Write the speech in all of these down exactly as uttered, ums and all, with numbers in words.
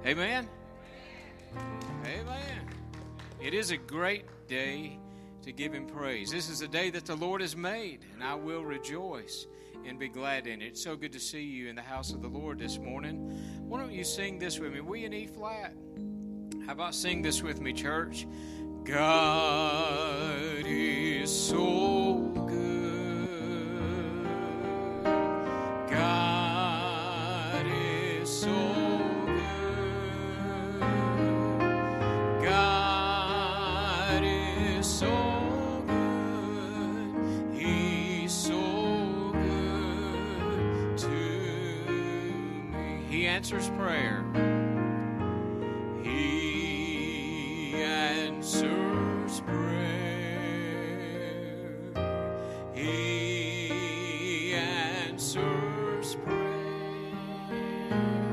Amen? Amen. It is a great day to give Him praise. This is a day that the Lord has made, and I will rejoice and be glad in it. It's so good to see you in the house of the Lord this morning. Why don't you sing this with me? We in E flat. How about sing this with me, church? God is so good. God is so good. God is so good. He's so good to me. He answers prayer. Answers prayer. He answers prayer.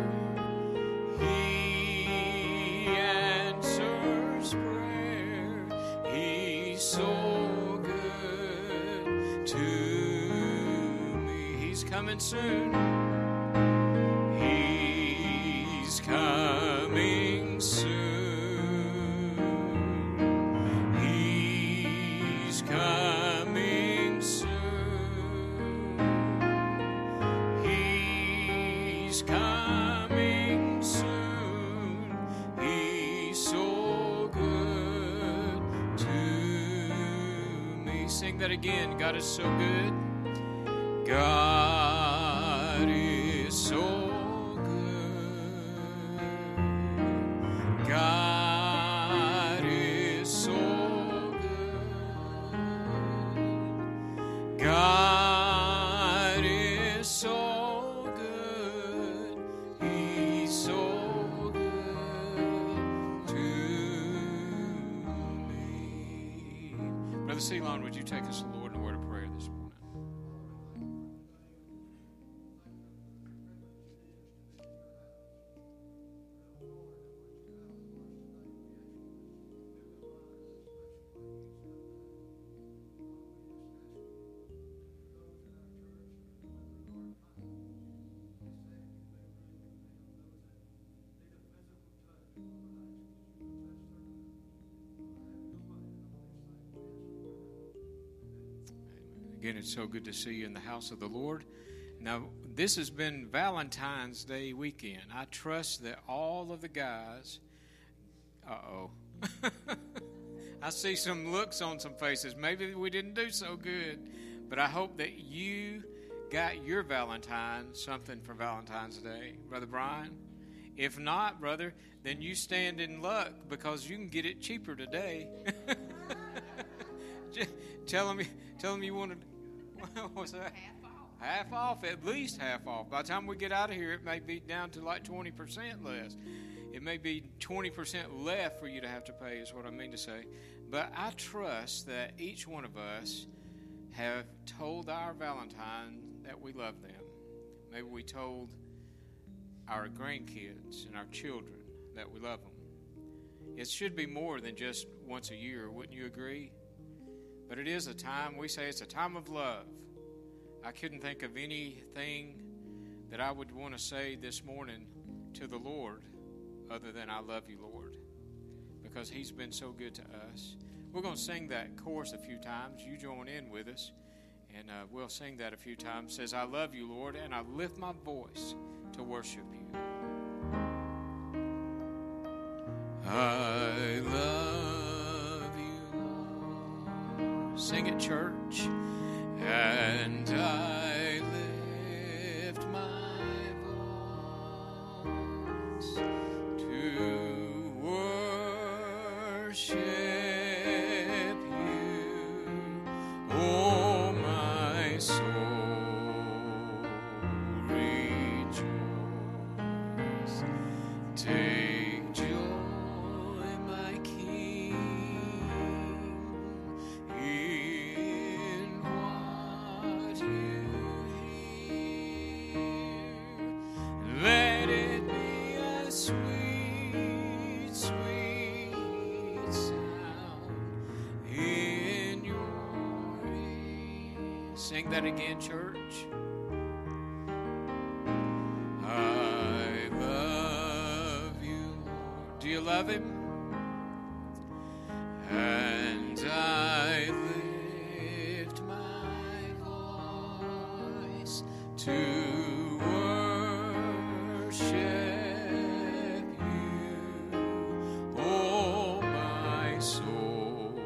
He answers prayer. He's so good to me. He's coming soon. He's coming soon. Coming soon. He's coming soon. He's so good to me. Sing that again. God is so good. God is so good. God is so God is so good. He's so good to me. Brother Ceylon, would you take us to the Lord in a word of prayer this morning? Again, it's so good to see you in the house of the Lord. Now, this has been Valentine's Day weekend. I trust that all of the guys, uh-oh, I see some looks on some faces. Maybe we didn't do so good, but I hope that you got your Valentine something for Valentine's Day. Brother Brian? If not, brother, then you stand in luck because you can get it cheaper today. Tell them, tell them you wanted, what was that? Half off. Half off, at least half off. By the time we get out of here, it may be down to like twenty percent less. It may be twenty percent left for you to have to pay, is what I mean to say. But I trust that each one of us have told our Valentine that we love them. Maybe we told our grandkids and our children that we love them. It should be more than just once a year, wouldn't you agree? But it is a time, we say it's a time of love. I couldn't think of anything that I would want to say this morning to the Lord other than I love you, Lord, because He's been so good to us. We're going to sing that chorus a few times. You join in with us, and uh, we'll sing that a few times. It says, I love you, Lord, and I lift my voice to worship you. I love you, Lord. Sing it, church. And I lift my voice to worship you, oh my soul, rejoice. Take joy, my King, in what you hear. Let it be a sweet, sweet sound in your ear. Sing that again, church. I love you, love Him. And I lift my voice to worship You, oh my soul,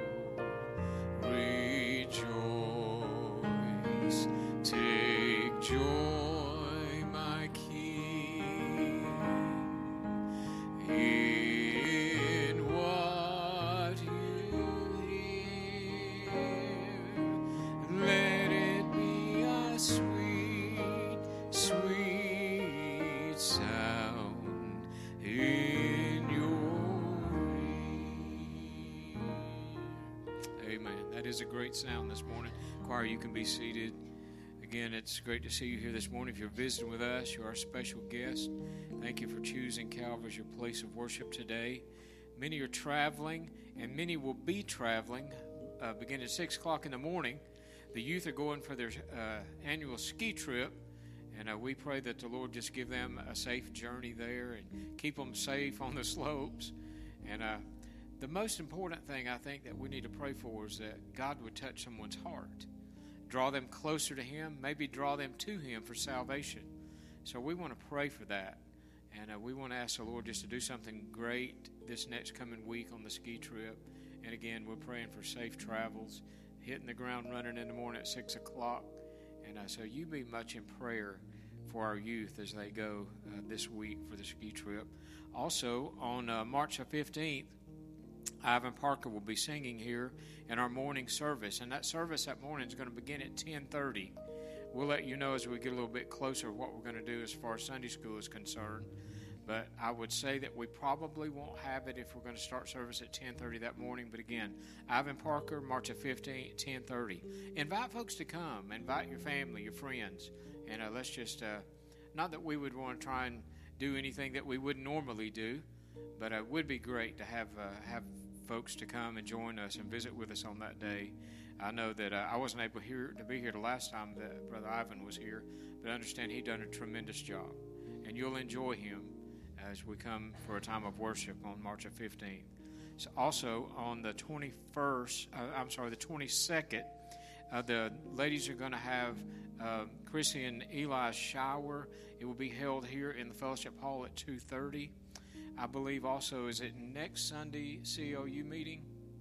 rejoice, take joy, my King, in what You hear. Let it be a sweet, sweet sound in Your ear. Amen. That is a great sound this morning. Choir, you can be seated. Again, it's great to see you here this morning. If you're visiting with us, you're our special guest. Thank you for choosing Calvary as your place of worship today. Many are traveling, and many will be traveling uh, beginning at six o'clock in the morning. The youth are going for their uh, annual ski trip, and uh, we pray that the Lord just give them a safe journey there and keep them safe on the slopes. And uh, the most important thing I think that we need to pray for is that God would touch someone's heart, draw them closer to Him, maybe draw them to Him for salvation. So we want to pray for that, and uh, we want to ask the Lord just to do something great this next coming week on the ski trip. And again, we're praying for safe travels, hitting the ground running in the morning at six o'clock. And uh, so you be much in prayer for our youth as they go uh, this week for the ski trip. Also, on uh, March the fifteenth, Ivan Parker will be singing here in our morning service. And that service that morning is going to begin at ten thirty. We'll let you know as we get a little bit closer what we're going to do as far as Sunday school is concerned. But I would say that we probably won't have it if we're going to start service at ten thirty that morning. But again, Ivan Parker, March the fifteenth, ten thirty. Invite folks to come. Invite your family, your friends. And uh, let's just, uh, not that we would want to try and do anything that we wouldn't normally do, but it would be great to have uh, have folks to come and join us and visit with us on that day. I know that uh, I wasn't able here to be here the last time that Brother Ivan was here, but I understand he done a tremendous job. And you'll enjoy him as we come for a time of worship on March the fifteenth. So also on the twenty-first, uh, I'm sorry, the twenty-second, uh, the ladies are going to have uh, Chrissy and Eli's shower. It will be held here in the fellowship hall at two thirty. I believe also, is it next Sunday C O U meeting?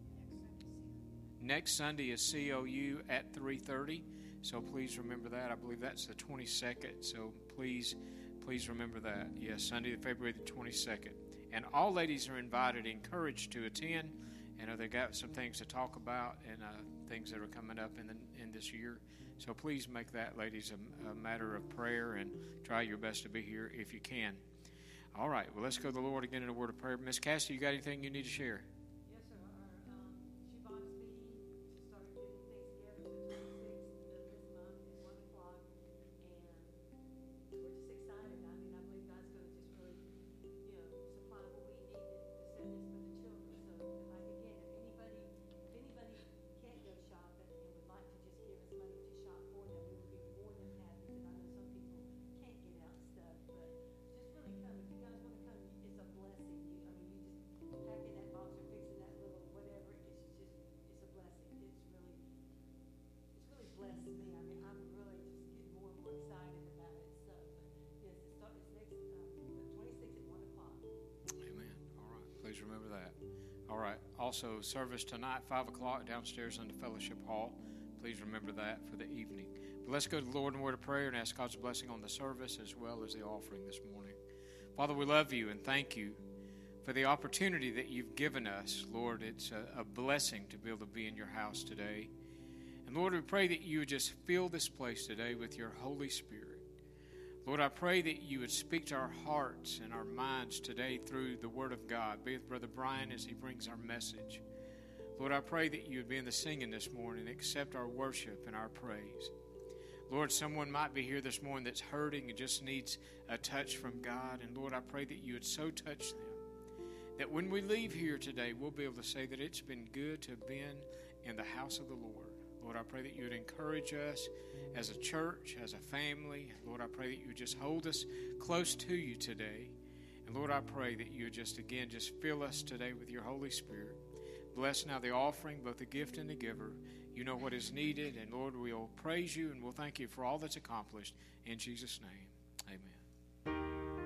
Next Sunday is C O U at three thirty. So please remember that. I believe that's the twenty-second. So please Please remember that. Yes, Sunday, February the twenty-second. And all ladies are invited, encouraged to attend. You know, they've got some things to talk about and uh, things that are coming up in the, in this year. So please make that, ladies, a, a matter of prayer and try your best to be here if you can. All right, well, let's go to the Lord again in a word of prayer. Miss Cassidy, you got anything you need to share? Yes, sir. Our um, Shibon's meeting to start getting things together for the twenty-sixth of this month is one o'clock, and we're just excited. I mean, I believe God's going to just really, you know, supply what we need to, to set this for the children. So, like again, if anybody, if anybody can't go shopping and would like to just give us money to shop for them, we would be more than happy. Because I know some people can't get out and stuff, but just really come. If you guys want to come, it's a blessing. You, I mean, you just packing that box or fixing that little whatever. It's just, it's a blessing. It's really, it's really blessed me. I mean, I'm really just getting more and more excited about it. So, yes, it starts next, um, the twenty-sixth at one o'clock. Amen. All right. Please remember that. All right. Also, service tonight, five o'clock, downstairs in the fellowship hall. Please remember that for the evening. But let's go to the Lord in word of prayer and ask God's blessing on the service as well as the offering this morning. Father, we love you and thank you for the opportunity that you've given us. Lord, it's a, a blessing to be able to be in your house today. And Lord, we pray that you would just fill this place today with your Holy Spirit. Lord, I pray that you would speak to our hearts and our minds today through the Word of God. Be with Brother Brian as he brings our message. Lord, I pray that you would be in the singing this morning, accept our worship and our praise. Lord, someone might be here this morning that's hurting and just needs a touch from God. And Lord, I pray that you would so touch them that when we leave here today, we'll be able to say that it's been good to have been in the house of the Lord. Lord, I pray that you would encourage us as a church, as a family. Lord, I pray that you would just hold us close to you today. And Lord, I pray that you just again just fill us today with your Holy Spirit. Bless now the offering, both the gift and the giver. You know what is needed, and Lord, we'll praise you and we'll thank you for all that's accomplished. In Jesus' name, amen.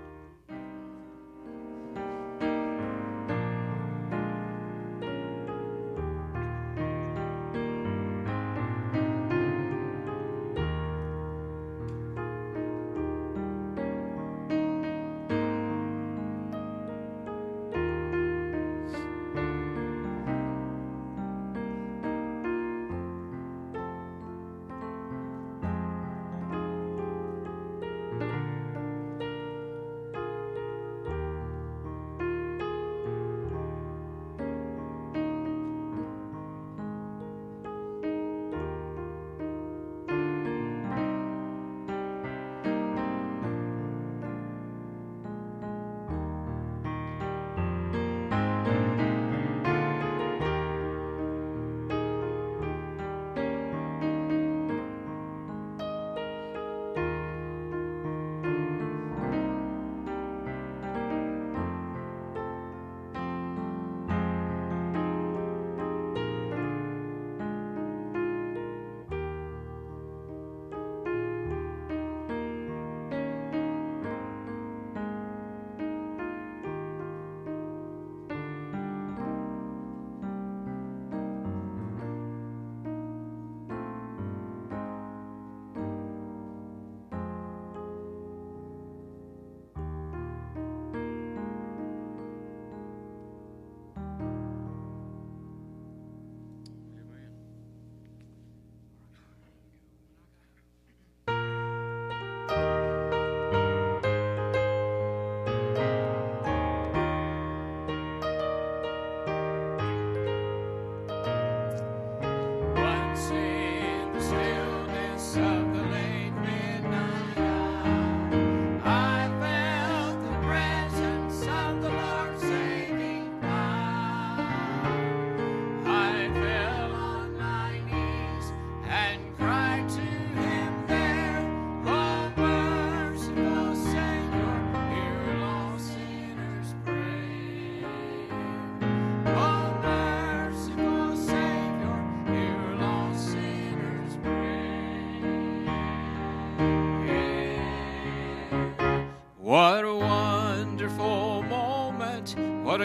What a wonderful moment, what a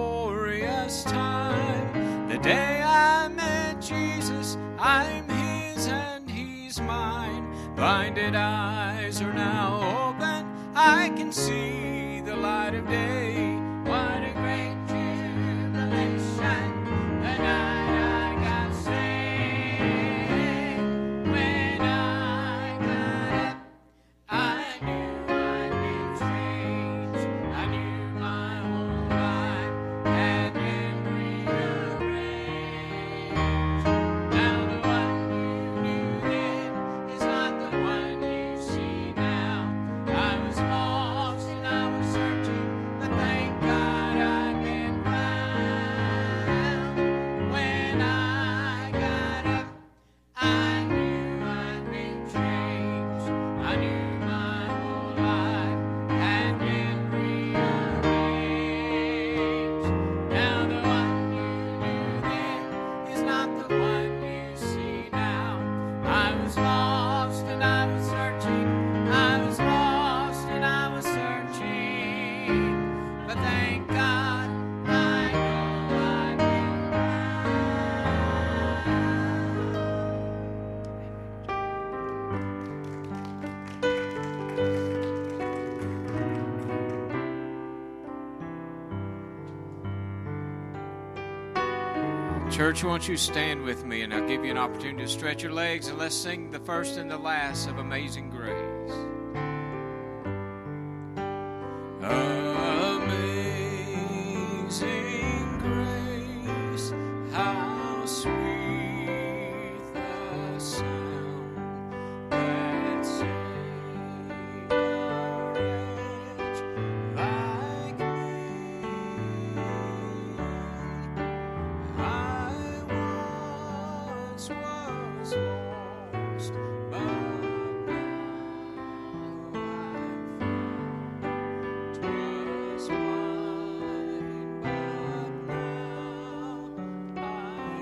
glorious time. The day I met Jesus, I'm His and He's mine. Blinded eyes are now open, I can see the light of day. What a great jubilation, the night I got saved. When I got up, I knew I'd been changed. I knew my whole life had been rearranged. Now the one you knew then is not the one you see now. I was lost and I was searching, but thank God I've been found. When I got up, I knew I'd been changed. I knew my whole life had been rearranged. Now the one you knew then is not the one you see now. I was lost and I was searching. I was lost and I was searching. But thank God I know I've been found. Church, won't you stand with me, and I'll give you an opportunity to stretch your legs, and let's sing the first and the last of Amazing Grace. Amazing grace, how sweet the sound that saved a wretch like me. I once was lost, but now I'm found. 'Twas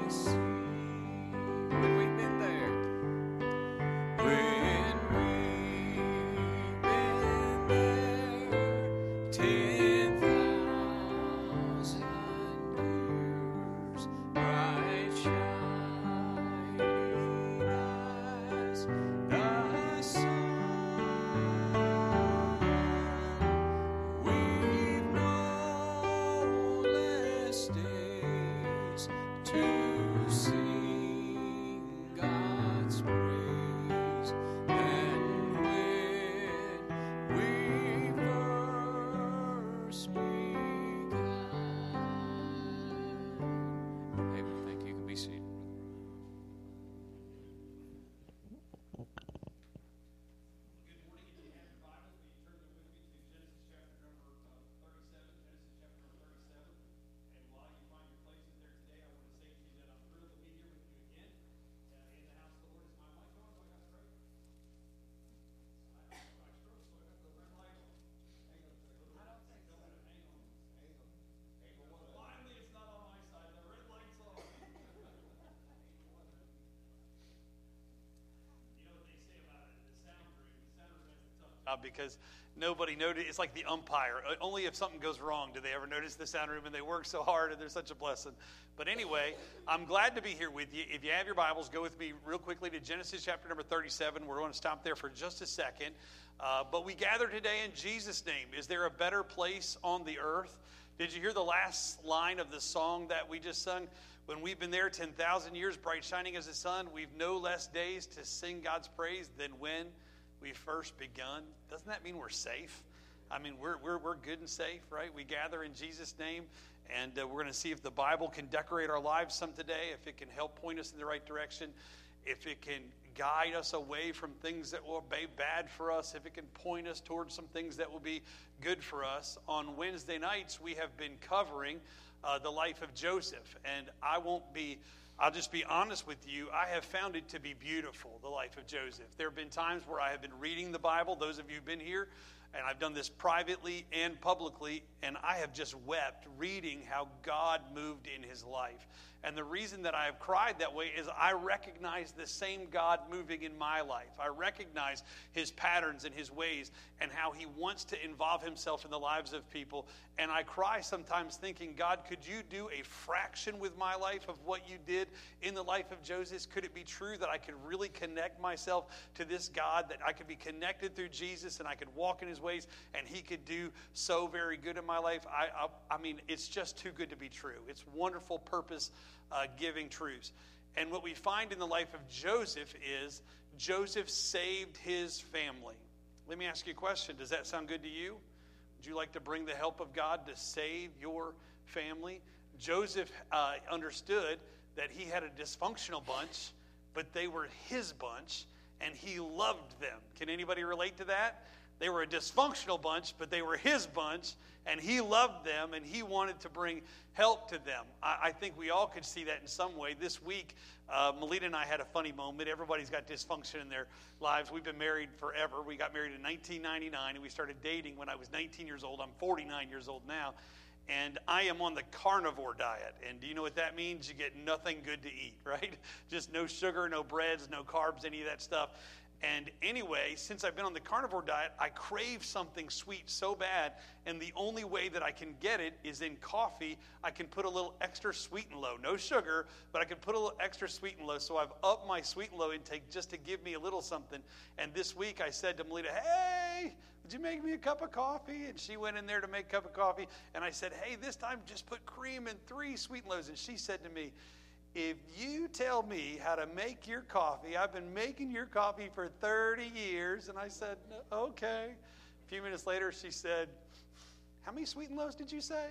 Because nobody noticed. It's like the umpire. Only if something goes wrong do they ever notice the sound room, and they work so hard, and they're such a blessing. But anyway, I'm glad to be here with you. If you have your Bibles, go with me real quickly to Genesis chapter number thirty-seven. We're going to stop there for just a second. Uh, but we gather today in Jesus' name. Is there a better place on the earth? Did you hear the last line of the song that we just sung? When we've been there ten thousand years, bright shining as the sun, we've no less days to sing God's praise than when we first begun. Doesn't that mean we're safe? I mean, we're we're we're good and safe, right? We gather in Jesus' name, and uh, we're going to see if the Bible can decorate our lives some today, if it can help point us in the right direction, if it can guide us away from things that will be bad for us, if it can point us towards some things that will be good for us. On Wednesday nights, we have been covering uh, the life of Joseph, and I won't be I'll just be honest with you. I have found it to be beautiful, the life of Joseph. There have been times where I have been reading the Bible, those of you who've been here, and I've done this privately and publicly, and I have just wept reading how God moved in his life. And the reason that I have cried that way is I recognize the same God moving in my life. I recognize his patterns and his ways and how he wants to involve himself in the lives of people. And I cry sometimes thinking, God, could you do a fraction with my life of what you did in the life of Joseph? Could it be true that I could really connect myself to this God, that I could be connected through Jesus and I could walk in his ways and he could do so very good in my life? I, I, I mean, it's just too good to be true. It's wonderful purpose Uh, giving truths. And what we find in the life of Joseph is Joseph saved his family. Let me ask you a question. Does that sound good to you? Would you like to bring the help of God to save your family? Joseph uh, understood that he had a dysfunctional bunch, but they were his bunch, and he loved them. Can anybody relate to that? They were a dysfunctional bunch, but they were his bunch, and he loved them, and he wanted to bring help to them. I, I think we all could see that in some way. This week, uh, Melita and I had a funny moment. Everybody's got dysfunction in their lives. We've been married forever. We got married in nineteen ninety-nine, and we started dating when I was nineteen years old. I'm forty-nine years old now, and I am on the carnivore diet. And do you know what that means? You get nothing good to eat, right? Just no sugar, no breads, no carbs, any of that stuff. And anyway, since I've been on the carnivore diet, I crave something sweet so bad, and the only way that I can get it is in coffee. I can put a little extra sweet and low, no sugar, but I can put a little extra sweet and low. So I've upped my sweet and low intake just to give me a little something. And this week I said to Melita, hey, would you make me a cup of coffee? And she went in there to make a cup of coffee. And I said, hey, this time just put cream and three sweet and lows. And she said to me, if you tell me how to make your coffee, I've been making your coffee for thirty years. And I said, okay. A few minutes later, she said, how many sweet and lows did you say?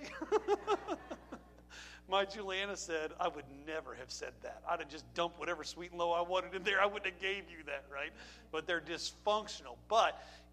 My Juliana said, I would never have said that. I'd have just dumped whatever sweet and low I wanted in there. I wouldn't have gave you that, right? But they're dysfunctional. But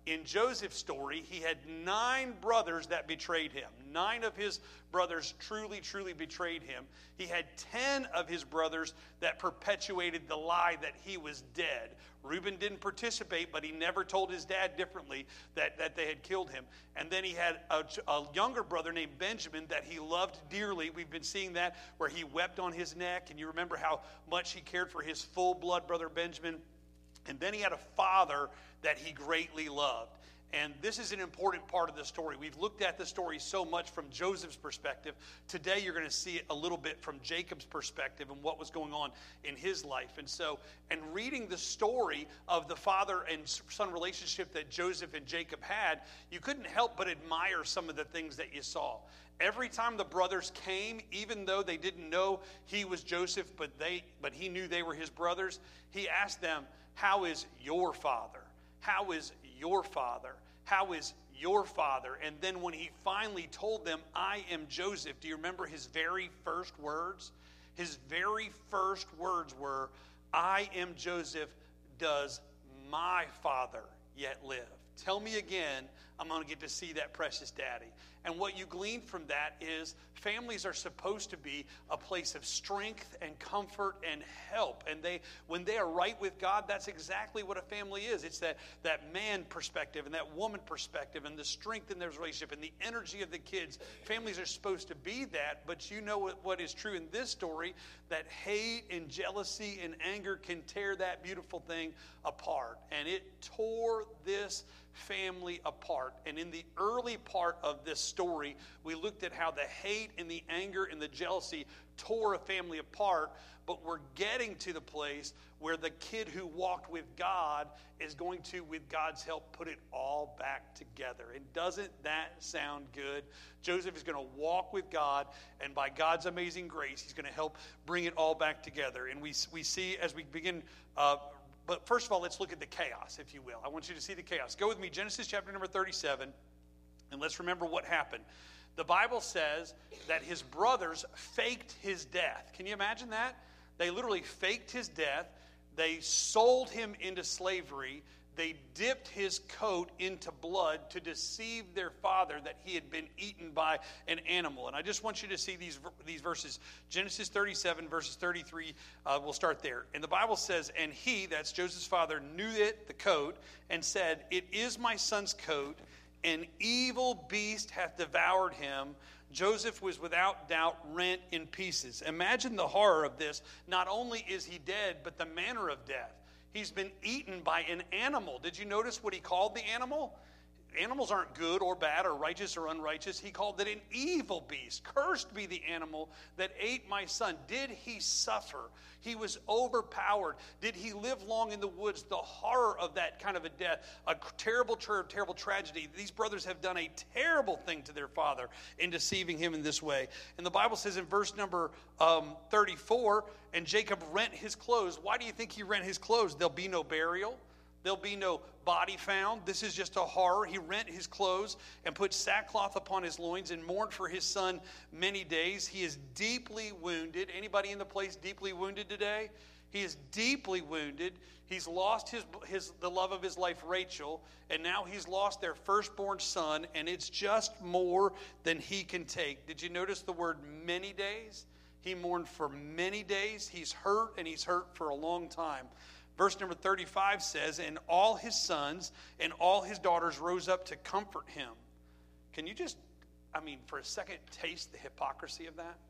In Joseph's story, he had nine brothers that betrayed him. Nine of his brothers truly, truly betrayed him. He had ten of his brothers that perpetuated the lie that he was dead. Reuben didn't participate, but he never told his dad differently that, that they had killed him. And then he had a, a younger brother named Benjamin that he loved dearly. We've been seeing that where he wept on his neck. And you remember how much he cared for his full-blood brother Benjamin. And then he had a father that he greatly loved. And this is an important part of the story. We've looked at the story so much from Joseph's perspective. Today you're going to see it a little bit from Jacob's perspective and what was going on in his life. And so, and reading the story of the father and son relationship that Joseph and Jacob had, you couldn't help but admire some of the things that you saw. Every time the brothers came, even though they didn't know he was Joseph, but they, but he knew they were his brothers, he asked them, "How is your father? How is your father? How is your father?" And then when he finally told them, "I am Joseph," do you remember his very first words? His very first words were, "I am Joseph. Does my father yet live?" Tell me again, I'm going to get to see that precious daddy. And what you glean from that is families are supposed to be a place of strength and comfort and help. And they, when they are right with God, that's exactly what a family is. It's that, that man perspective and that woman perspective and the strength in their relationship and the energy of the kids. Families are supposed to be that, but you know what, what is true in this story, that hate and jealousy and anger can tear that beautiful thing apart. And it tore this family apart. And in the early part of this story, we looked at how the hate and the anger and the jealousy tore a family apart, but we're getting to the place where the kid who walked with God is going to, with God's help, put it all back together. And doesn't that sound good? Joseph is going to walk with God, and by God's amazing grace, he's going to help bring it all back together. And we we see as we begin uh, But first of all, let's look at the chaos, if you will. I want you to see the chaos. Go with me, Genesis chapter number thirty-seven, and let's remember what happened. The Bible says that his brothers faked his death. Can you imagine that? They literally faked his death. They sold him into slavery. They dipped his coat into blood to deceive their father that he had been eaten by an animal. And I just want you to see these, these verses. Genesis thirty-seven, verses thirty-three, uh, we'll start there. And the Bible says, "And he," that's Joseph's father, "knew it," the coat, "and said, 'It is my son's coat. An evil beast hath devoured him.' Joseph was without doubt rent in pieces." Imagine the horror of this. Not only is he dead, but the manner of death. He's been eaten by an animal. Did you notice what he called the animal? Animals aren't good or bad or righteous or unrighteous. He called it an evil beast. "Cursed be the animal that ate my son." Did he suffer? He was overpowered. Did he live long in the woods? The horror of that kind of a death, a terrible, terrible tragedy. These brothers have done a terrible thing to their father in deceiving him in this way. And the Bible says in verse number um, thirty-four, "And Jacob rent his clothes." Why do you think he rent his clothes? There'll be no burial. There'll be no body found. This is just a horror. He rent his clothes and put sackcloth upon his loins and mourned for his son many days. He is deeply wounded. Anybody in the place deeply wounded today? He is deeply wounded. He's lost his, his the love of his life, Rachel, and now he's lost their firstborn son, and it's just more than he can take. Did you notice the word many days? He mourned for many days. He's hurt, and he's hurt for a long time. Verse number thirty-five says, "And all his sons and all his daughters rose up to comfort him." Can you just, I mean, for a second, taste the hypocrisy of that?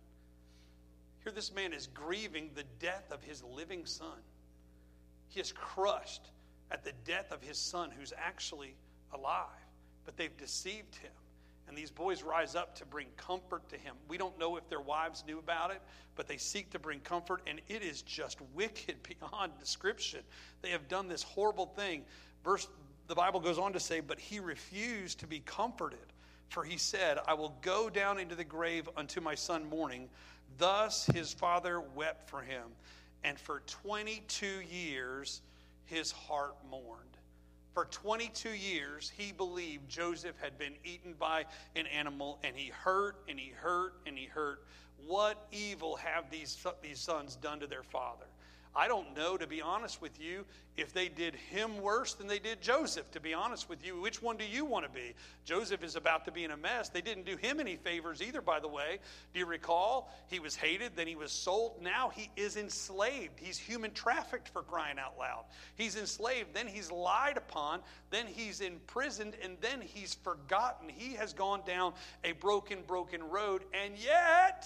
Here this man is grieving the death of his living son. He is crushed at the death of his son who's actually alive, but they've deceived him. And these boys rise up to bring comfort to him. We don't know if their wives knew about it, but they seek to bring comfort, and it is just wicked beyond description. They have done this horrible thing. Verse, the Bible goes on to say, "But he refused to be comforted, for he said, 'I will go down into the grave unto my son mourning.' Thus his father wept for him, and for twenty-two years his heart mourned." For twenty-two years, he believed Joseph had been eaten by an animal, and he hurt, and he hurt, and he hurt. What evil have these, these sons done to their father? I don't know, to be honest with you, if they did him worse than they did Joseph, to be honest with you. Which one do you want to be? Joseph is about to be in a mess. They didn't do him any favors either, by the way. Do you recall? He was hated, then he was sold. Now he is enslaved. He's human trafficked, for crying out loud. He's enslaved, then he's lied upon, then he's imprisoned, and then he's forgotten. He has gone down a broken, broken road, and yet,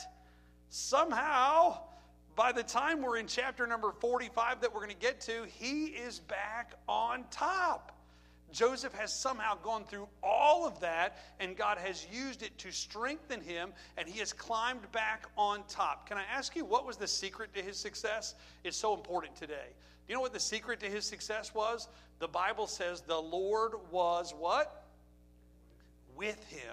somehow, by the time we're in chapter number forty-five that we're going to get to, he is back on top. Joseph has somehow gone through all of that, and God has used it to strengthen him, and he has climbed back on top. Can I ask you, what was the secret to his success? It's so important today. Do you know what the secret to his success was? The Bible says the Lord was what? With him.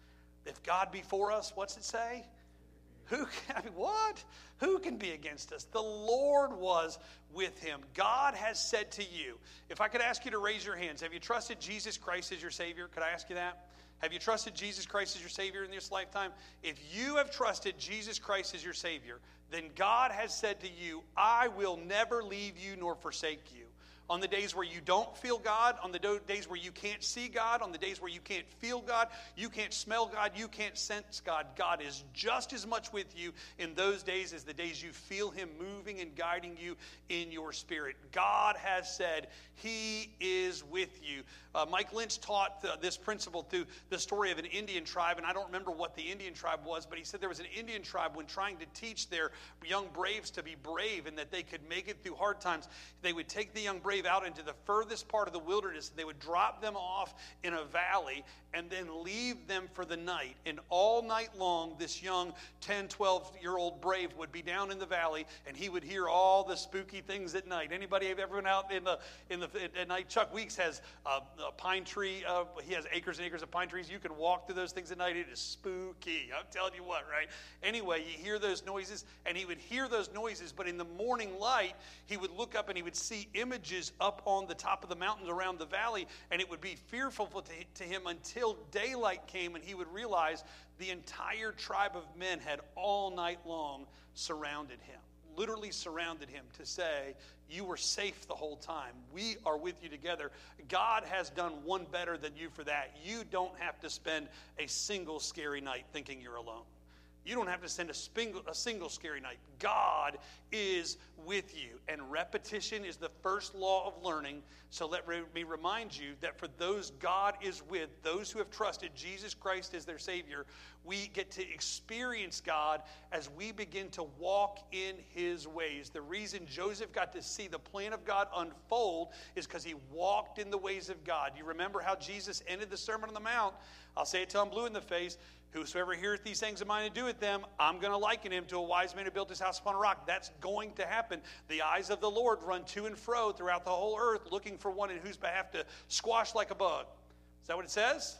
If God be for us, what's it say? Who can, I mean, what? Who can be against us? The Lord was with him. God has said to you, if I could ask you to raise your hands, have you trusted Jesus Christ as your Savior? Could I ask you that? Have you trusted Jesus Christ as your Savior in this lifetime? If you have trusted Jesus Christ as your Savior, then God has said to you, I will never leave you nor forsake you. On the days where you don't feel God, on the do- days where you can't see God, on the days where you can't feel God, you can't smell God, you can't sense God, God is just as much with you in those days as the days you feel him moving and guiding you in your spirit. God has said he is with you. Uh, Mike Lynch taught the, this principle through the story of an Indian tribe, and I don't remember what the Indian tribe was, but he said there was an Indian tribe when trying to teach their young braves to be brave and that they could make it through hard times, they would take the young brave out into the furthest part of the wilderness. They would drop them off in a valley and then leave them for the night. And all night long, this young ten, twelve-year-old brave would be down in the valley, and he would hear all the spooky things at night. Anybody have ever been out in the in the at night? Chuck Weeks has a, a pine tree. Uh, he has acres and acres of pine trees. You can walk through those things at night. It is spooky. I'm telling you what, right? Anyway, you hear those noises, and he would hear those noises, but in the morning light, he would look up and he would see images up on the top of the mountains around the valley, and it would be fearful to, to him until daylight came, and he would realize the entire tribe of men had all night long surrounded him, literally surrounded him to say, you were safe the whole time. We are with you together. God has done one better than you for that. You don't have to spend a single scary night thinking you're alone. You don't have to spend a single, a single scary night. God is with you. And repetition is the first law of learning. So let me remind you that for those God is with, those who have trusted Jesus Christ as their Savior, we get to experience God as we begin to walk in his ways. The reason Joseph got to see the plan of God unfold is because he walked in the ways of God. You remember how Jesus ended the Sermon on the Mount? I'll say it till I'm blue in the face. Whosoever heareth these things of mine and doeth them, I'm going to liken him to a wise man who built his house upon a rock. That's going to happen. The eyes of the Lord run to and fro throughout the whole earth, looking for one in whose behalf to squash like a bug. Is that what it says?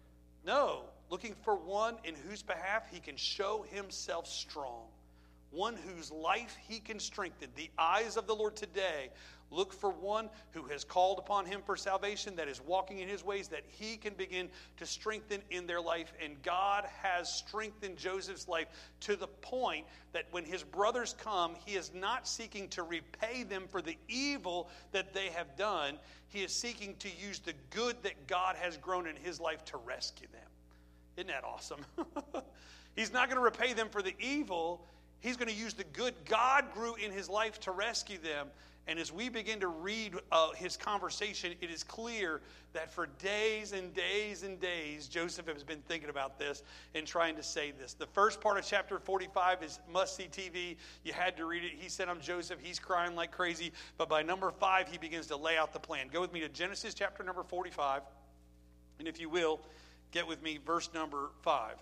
No. Looking for one in whose behalf he can show himself strong. One whose life he can strengthen. The eyes of the Lord today look for one who has called upon him for salvation, that is walking in his ways, that he can begin to strengthen in their life. And God has strengthened Joseph's life to the point that when his brothers come, he is not seeking to repay them for the evil that they have done. He is seeking to use the good that God has grown in his life to rescue them. Isn't that awesome? He's not going to repay them for the evil. He's going to use the good God grew in his life to rescue them. And as we begin to read uh, his conversation, it is clear that for days and days and days, Joseph has been thinking about this and trying to say this. The first part of chapter forty-five is must-see T V. You had to read it. He said, I'm Joseph. He's crying like crazy. But by number five, he begins to lay out the plan. Go with me to Genesis chapter number forty-five. And if you will, get with me verse number five.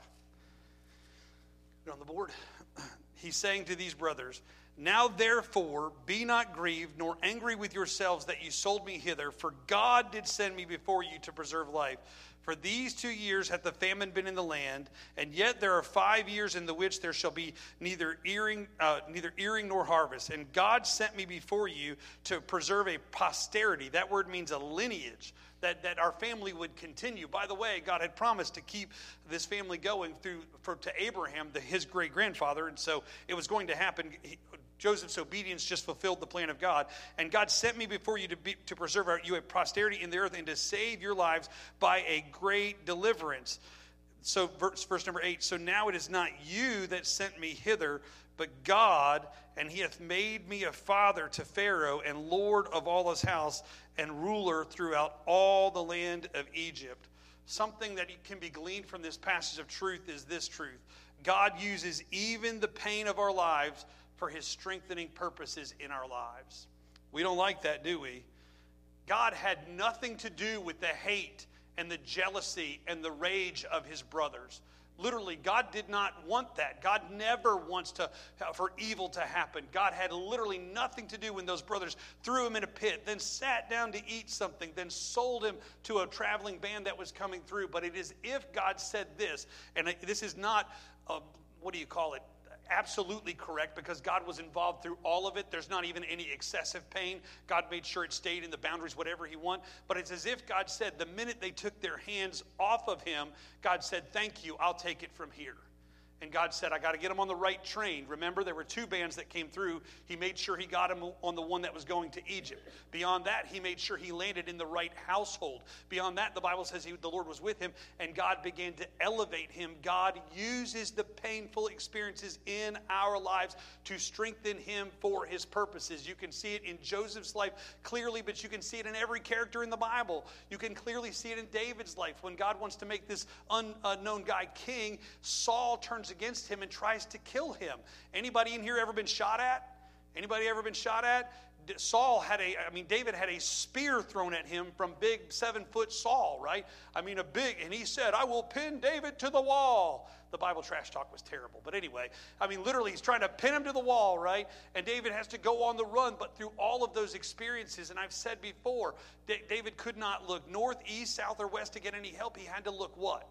On the board. He's saying to these brothers, now therefore be not grieved nor angry with yourselves that you sold me hither, for God did send me before you to preserve life. For these two years hath the famine been in the land, and yet there are five years in the which there shall be neither earing, uh, neither earing nor harvest. And God sent me before you to preserve a posterity. That word means a lineage. That, that our family would continue. By the way, God had promised to keep this family going through for, to Abraham, the, his great-grandfather, and so it was going to happen. He, Joseph's obedience just fulfilled the plan of God. And God sent me before you to be, to preserve our, you a posterity in the earth and to save your lives by a great deliverance. So verse, verse number eight, so now it is not you that sent me hither, but God, and he hath made me a father to Pharaoh and Lord of all his house and ruler throughout all the land of Egypt. Something that can be gleaned from this passage of truth is this truth. God uses even the pain of our lives for his strengthening purposes in our lives. We don't like that, do we? God had nothing to do with the hate and the jealousy and the rage of his brothers. Literally, God did not want that. God never wants to for evil to happen. God had literally nothing to do when those brothers threw him in a pit, then sat down to eat something, then sold him to a traveling band that was coming through. But it is if God said this, and this is not, uh, what do you call it, absolutely correct, because God was involved through all of it. There's not even any excessive pain. God made sure it stayed in the boundaries, whatever he wanted. But it's as if God said, the minute they took their hands off of him, God said, thank you, I'll take it from here. And God said, I got to get him on the right train. Remember, there were two bands that came through. He made sure he got him on the one that was going to Egypt. Beyond that, he made sure he landed in the right household. Beyond that, the Bible says he, the Lord was with him, and God began to elevate him. God uses the painful experiences in our lives to strengthen him for his purposes. You can see it in Joseph's life clearly, but you can see it in every character in the Bible. You can clearly see it in David's life. When God wants to make this unknown guy king, Saul turns against him and tries to kill him. Anybody in here ever been shot at? Anybody ever been shot at? Saul had a, I mean, David had a spear thrown at him from big seven-foot Saul, right? I mean, a big, and he said, I will pin David to the wall. The Bible trash talk was terrible. But anyway, I mean, literally, he's trying to pin him to the wall, right? And David has to go on the run. But through all of those experiences, and I've said before, D- David could not look north, east, south, or west to get any help. He had to look what?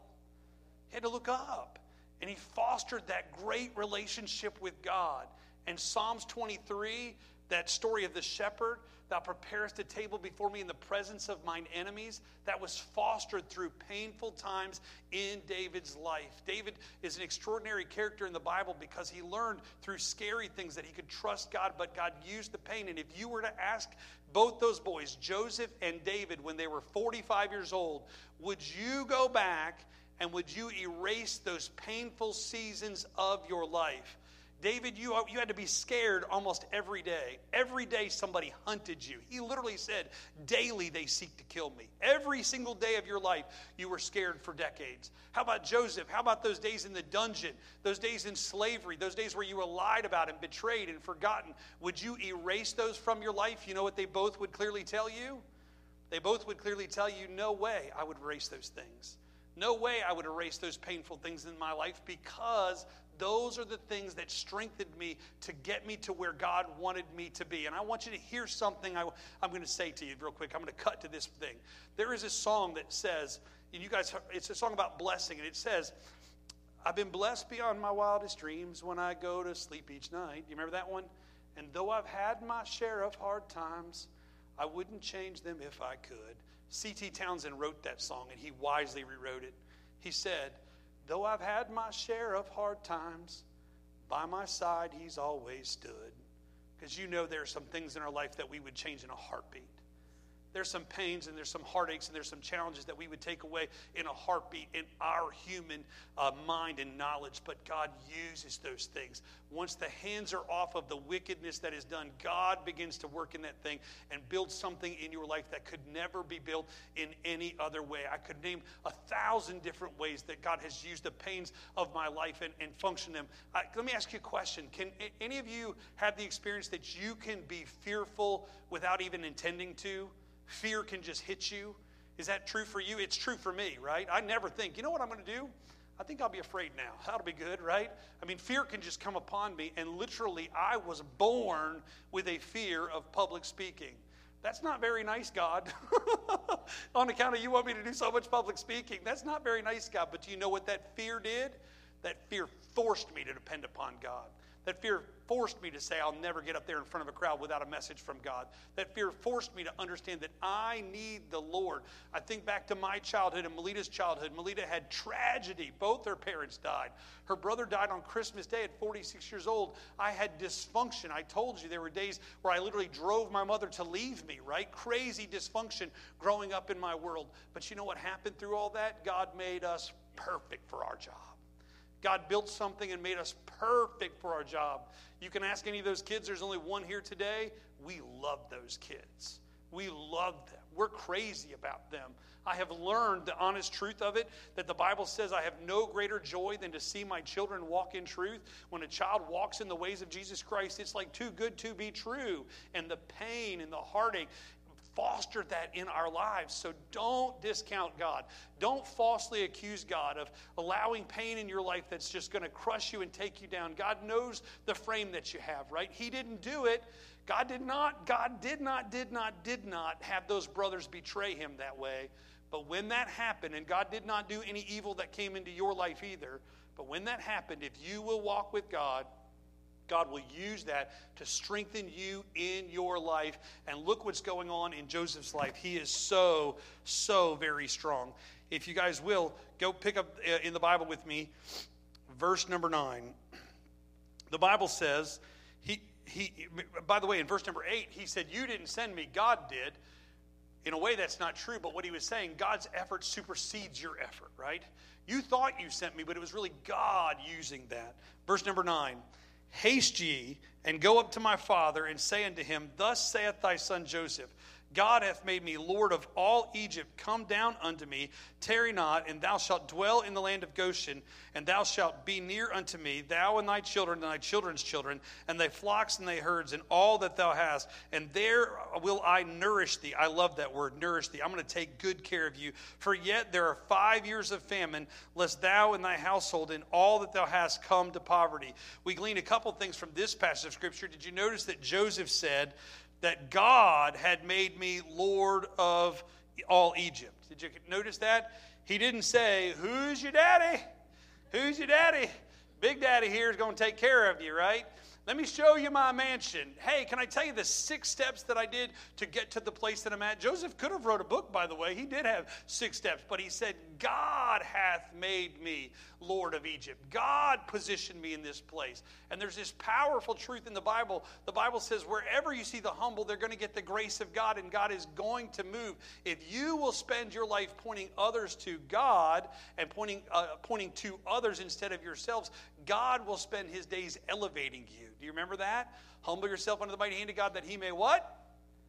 He had to look up. And he fostered that great relationship with God. And Psalms twenty-three, that story of the shepherd, thou preparest a table before me in the presence of mine enemies, that was fostered through painful times in David's life. David is an extraordinary character in the Bible because he learned through scary things that he could trust God, but God used the pain. And if you were to ask both those boys, Joseph and David, when they were forty-five years old, would you go back and would you erase those painful seasons of your life? David, you, you had to be scared almost every day. Every day somebody hunted you. He literally said, daily they seek to kill me. Every single day of your life, you were scared for decades. How about Joseph? How about those days in the dungeon? Those days in slavery? Those days where you were lied about and betrayed and forgotten? Would you erase those from your life? You know what they both would clearly tell you? They both would clearly tell you, no way I would erase those things. No way I would erase those painful things in my life, because those are the things that strengthened me to get me to where God wanted me to be. And I want you to hear something I, I'm going to say to you real quick. I'm going to cut to this thing. There is a song that says, and you guys, it's a song about blessing, and it says, I've been blessed beyond my wildest dreams when I go to sleep each night. You remember that one? And though I've had my share of hard times, I wouldn't change them if I could. C T Townsend wrote that song, and he wisely rewrote it. He said, though I've had my share of hard times, by my side he's always stood. Because you know there are some things in our life that we would change in a heartbeat. There's some pains and there's some heartaches and there's some challenges that we would take away in a heartbeat in our human uh, mind and knowledge. But God uses those things. Once the hands are off of the wickedness that is done, God begins to work in that thing and build something in your life that could never be built in any other way. I could name a thousand different ways that God has used the pains of my life and, and function them. Uh, let me ask you a question. Can any of you have the experience that you can be fearful without even intending to? Fear can just hit you. Is that true for you? It's true for me, right? I never think, you know what I'm going to do? I think I'll be afraid now. That'll be good, right? I mean, fear can just come upon me, and literally I was born with a fear of public speaking. That's not very nice, God. On account of you want me to do so much public speaking. That's not very nice, God. But do you know what that fear did? That fear forced me to depend upon God. That fear forced me to say, I'll never get up there in front of a crowd without a message from God. That fear forced me to understand that I need the Lord. I think back to my childhood and Melita's childhood. Melita had tragedy. Both her parents died. Her brother died on Christmas Day at forty-six years old. I had dysfunction. I told you there were days where I literally drove my mother to leave me, right? Crazy dysfunction growing up in my world. But you know what happened through all that? God made us perfect for our job. God built something and made us perfect for our job. You can ask any of those kids. There's only one here today. We love those kids. We love them. We're crazy about them. I have learned the honest truth of it, that the Bible says I have no greater joy than to see my children walk in truth. When a child walks in the ways of Jesus Christ, it's like too good to be true. And the pain and the heartache, foster that in our lives. So don't discount God. Don't falsely accuse God of allowing pain in your life that's just going to crush you and take you down. God knows the frame that you have, right? He didn't do it. God did not, God did not, did not, did not have those brothers betray him that way. But when that happened, and God did not do any evil that came into your life either, but when that happened, if you will walk with God, God will use that to strengthen you in your life. And look what's going on in Joseph's life. He is so, so very strong. If you guys will, go pick up in the Bible with me, verse number nine. The Bible says, he, he. by the way, in verse number eight, he said, you didn't send me, God did. In a way, that's not true, but what he was saying, God's effort supersedes your effort, right? You thought you sent me, but it was really God using that. Verse number nine. Haste ye, and go up to my father, and say unto him, Thus saith thy son Joseph, God hath made me Lord of all Egypt. Come down unto me, tarry not, and thou shalt dwell in the land of Goshen, and thou shalt be near unto me, thou and thy children, and thy children's children, and thy flocks and thy herds, and all that thou hast. And there will I nourish thee. I love that word, nourish thee. I'm going to take good care of you. For yet there are five years of famine, lest thou and thy household and all that thou hast come to poverty. We glean a couple things from this passage of Scripture. Did you notice that Joseph said that God had made me Lord of all Egypt? Did you notice that? He didn't say, who's your daddy? Who's your daddy? Big daddy here is going to take care of you, right? Let me show you my mansion. Hey, can I tell you the six steps that I did to get to the place that I'm at? Joseph could have wrote a book, by the way. He did have six steps, but he said, God hath made me Lord of Egypt. God positioned me in this place. And there's this powerful truth in the Bible. The Bible says wherever you see the humble, they're going to get the grace of God, and God is going to move. If you will spend your life pointing others to God and pointing, uh, pointing to others instead of yourselves, God will spend his days elevating you. Do you remember that? Humble yourself under the mighty hand of God that he may what?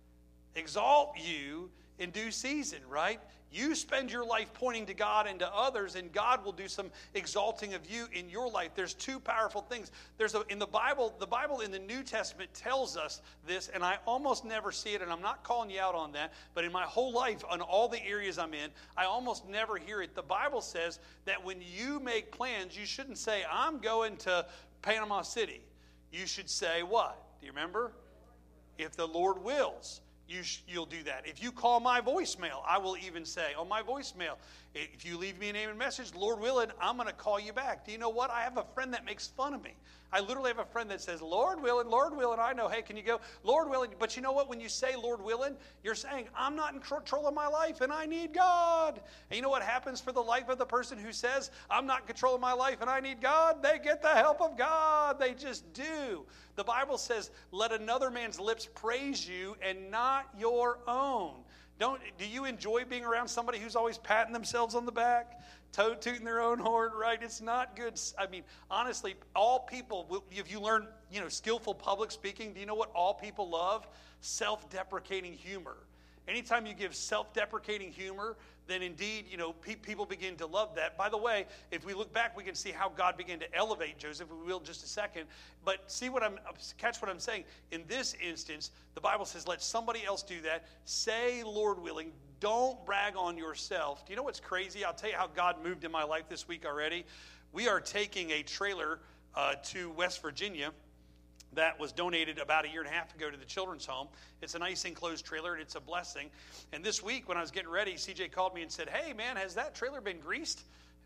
Exalt you in due season, right? You spend your life pointing to God and to others, and God will do some exalting of you in your life. There's two powerful things. There's a, in the Bible, the Bible in the New Testament tells us this, and I almost never see it, and I'm not calling you out on that, but in my whole life, on all the areas I'm in, I almost never hear it. The Bible says that when you make plans, you shouldn't say, I'm going to Panama City. You should say what? Do you remember? If the Lord wills. You sh- you'll do that. If you call my voicemail, I will even say on my voicemail, if you leave me a name and message, Lord willing, I'm going to call you back. Do you know what? I have a friend that makes fun of me. I literally have a friend that says, Lord willing, Lord willing. I know, hey, can you go? Lord willing. But you know what? When you say Lord willing, you're saying, I'm not in control of my life and I need God. And you know what happens for the life of the person who says, I'm not in control of my life and I need God? They get the help of God. They just do. The Bible says, let another man's lips praise you and not your own. Don't, do you enjoy being around somebody who's always patting themselves on the back, toe tooting their own horn, right? It's not good. I mean, honestly, all people, if you learn, you know, skillful public speaking, do you know what all people love? Self-deprecating humor. Anytime you give self-deprecating humor, then indeed, you know, pe- people begin to love that. By the way, if we look back, we can see how God began to elevate Joseph. We will in just a second. But see what I'm, catch what I'm saying. In this instance, the Bible says, let somebody else do that. Say, Lord willing, don't brag on yourself. Do you know what's crazy? I'll tell you how God moved in my life this week already. We are taking a trailer uh, to West Virginia that was donated about a year and a half ago to the children's home. It's a nice enclosed trailer, and it's a blessing. And this week, when I was getting ready, C J called me and said, hey, man, has that trailer been greased?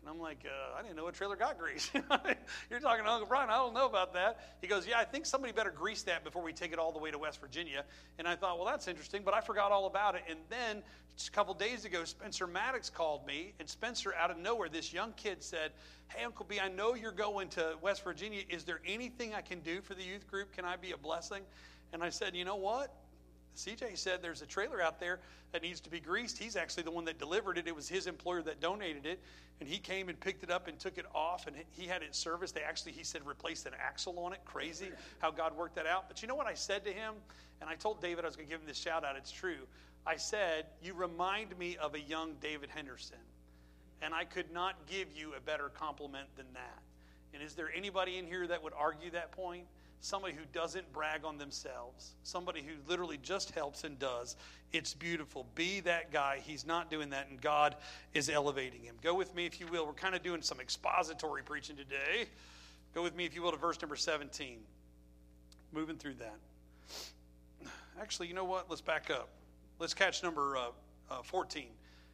And I'm like, uh, I didn't know a trailer got grease. You're talking to Uncle Brian. I don't know about that. He goes, yeah, I think somebody better grease that before we take it all the way to West Virginia. And I thought, well, that's interesting, but I forgot all about it. And then just a couple days ago, Spencer Maddox called me, and Spencer, out of nowhere, this young kid said, hey, Uncle B, I know you're going to West Virginia. Is there anything I can do for the youth group? Can I be a blessing? And I said, you know what? C J said there's a trailer out there that needs to be greased. He's actually the one that delivered it. It was his employer that donated it. And he came and picked it up and took it off, and he had it serviced. They actually, he said, replaced an axle on it. Crazy how God worked that out. But you know what I said to him? And I told David I was going to give him this shout out. It's true. I said, you remind me of a young David Henderson. And I could not give you a better compliment than that. And is there anybody in here that would argue that point? Somebody who doesn't brag on themselves. Somebody who literally just helps and does. It's beautiful. Be that guy. He's not doing that, and God is elevating him. Go with me, if you will. We're kind of doing some expository preaching today. Go with me, if you will, to verse number seventeen. Moving through that. Actually, you know what? Let's back up. Let's catch number uh, uh, fourteen.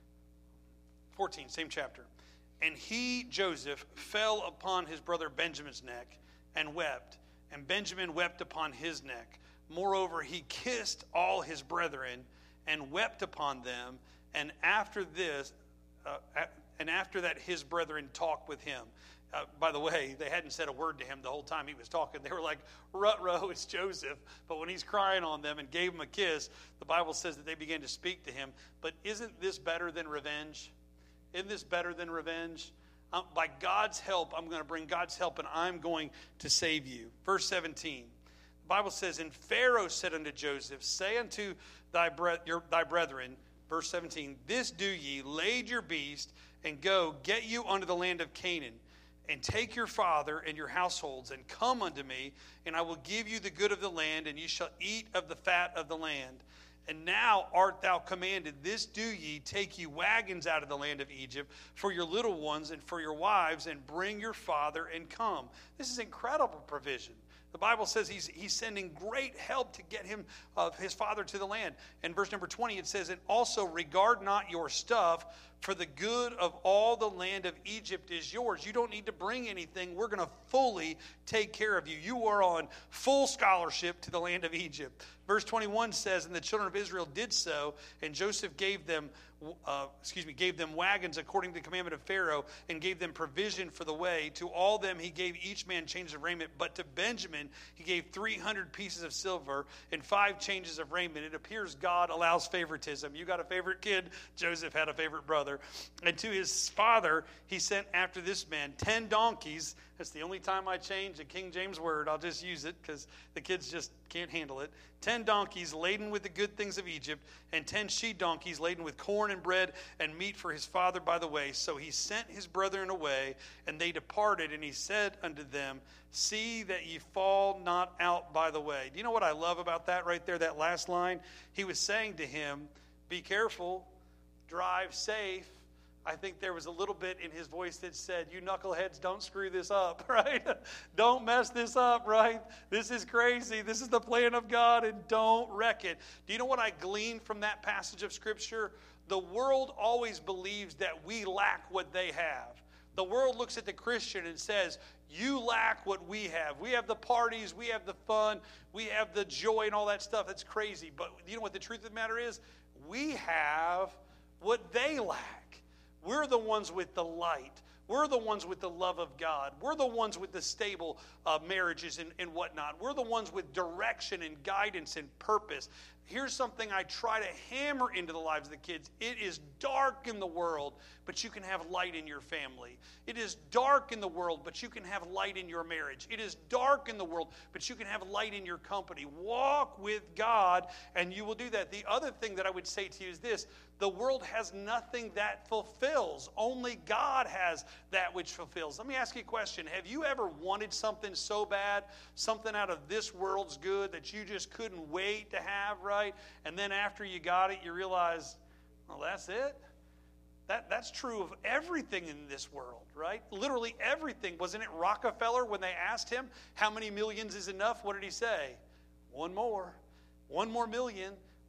fourteen, same chapter. And he, Joseph, fell upon his brother Benjamin's neck and wept. And Benjamin wept upon his neck. Moreover, he kissed all his brethren and wept upon them. And after this, uh, and after that, his brethren talked with him. Uh, by the way, they hadn't said a word to him the whole time he was talking. They were like, "Rut-row, it's Joseph." But when he's crying on them and gave them a kiss, the Bible says that they began to speak to him. But isn't this better than revenge? Isn't this better than revenge? Um, by God's help, I'm going to bring God's help, and I'm going to save you. Verse seventeen. The Bible says, and Pharaoh said unto Joseph, say unto thy, bre- your, thy brethren, verse seventeen, this do ye, lade your beast, and go, get you unto the land of Canaan, and take your father and your households, and come unto me, and I will give you the good of the land, and ye shall eat of the fat of the land. And now art thou commanded, this do ye, take ye wagons out of the land of Egypt for your little ones and for your wives, and bring your father and come. This is incredible provision. The Bible says he's he's sending great help to get him of his father to the land. And verse number twenty, it says, and also regard not your stuff, for the good of all the land of Egypt is yours. You don't need to bring anything. We're going to fully take care of you. You are on full scholarship to the land of Egypt. Verse twenty-one says, and the children of Israel did so, and Joseph gave them, uh, excuse me, gave them wagons according to the commandment of Pharaoh, and gave them provision for the way. To all them he gave each man changes of raiment, but to Benjamin he gave three hundred pieces of silver and five changes of raiment. It appears God allows favoritism. You got a favorite kid? Joseph had a favorite brother. And to his father he sent after this man ten donkeys. That's the only time I change a King James word. I'll just use it because the kids just can't handle it. Ten donkeys laden with the good things of Egypt, and ten she donkeys laden with corn and bread and meat for his father by the way. So he sent his brethren away, and they departed. And he said unto them, see that ye fall not out by the way. Do you know what I love about that right there, that last line? He was saying to him, be careful, drive safe. I think there was a little bit in his voice that said, you knuckleheads, don't screw this up, right? Don't mess this up, right? This is crazy. This is the plan of God, and don't wreck it. Do you know what I gleaned from that passage of Scripture? The world always believes that we lack what they have. The world looks at the Christian and says, you lack what we have. We have the parties, we have the fun, we have the joy and all that stuff. That's crazy. But you know what the truth of the matter is? We have what they lack. We're the ones with the light. We're the ones with the love of God. We're the ones with the stable uh, marriages and, and whatnot. We're the ones with direction and guidance and purpose. Here's something I try to hammer into the lives of the kids. It is dark in the world, but you can have light in your family. It is dark in the world, but you can have light in your marriage. It is dark in the world, but you can have light in your company. Walk with God, and you will do that. The other thing that I would say to you is this. The world has nothing that fulfills. Only God has that which fulfills. Let me ask you a question. Have you ever wanted something so bad, something out of this world's good that you just couldn't wait to have, right? And then after you got it, you realize, well, that's it? That, that's true of everything in this world, right? Literally everything. Wasn't it Rockefeller when they asked him, how many millions is enough? What did he say? One more. One more million.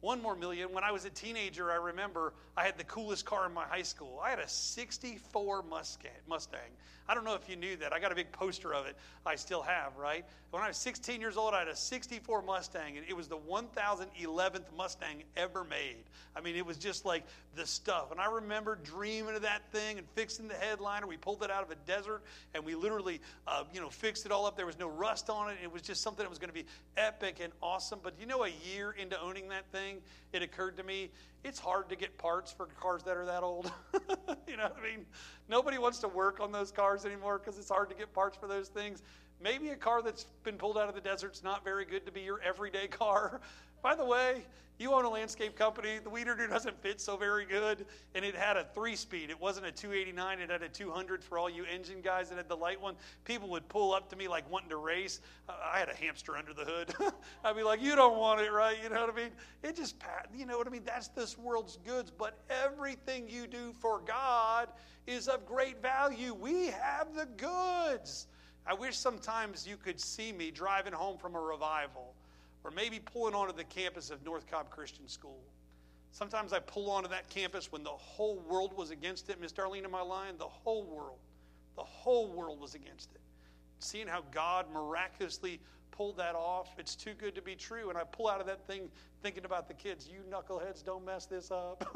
One more million. When I was a teenager, I remember I had the coolest car in my high school. I had a sixty-four Mustang. I don't know if you knew that. I got a big poster of it. I still have, right? When I was sixteen years old, I had a sixty-four Mustang, and it was the one thousand eleventh Mustang ever made. I mean, it was just like the stuff. And I remember dreaming of that thing and fixing the headliner. We pulled it out of a desert, and we literally, uh, you know, fixed it all up. There was no rust on it. It was just something that was going to be epic and awesome. But you know, a year into owning that thing, it occurred to me, it's hard to get parts for cars that are that old. You know what I mean? Nobody wants to work on those cars anymore because it's hard to get parts for those things. Maybe a car that's been pulled out of the desert's not very good to be your everyday car. By the way, you own a landscape company. The Weed Eater doesn't fit so very good, and it had a three-speed. It wasn't a two eighty-nine. It had a two hundred for all you engine guys that had the light one. People would pull up to me like wanting to race. I had a hamster under the hood. I'd be like, you don't want it, right? You know what I mean? It just, you know what I mean? That's this world's goods, but everything you do for God is of great value. We have the goods. I wish sometimes you could see me driving home from a revival, or maybe pulling onto the campus of North Cobb Christian School. Sometimes I pull onto that campus when the whole world was against it. Miss Darlene, am I lying? The whole world. The whole world was against it. Seeing how God miraculously pulled that off, it's too good to be true. And I pull out of that thing thinking about the kids. You knuckleheads, don't mess this up.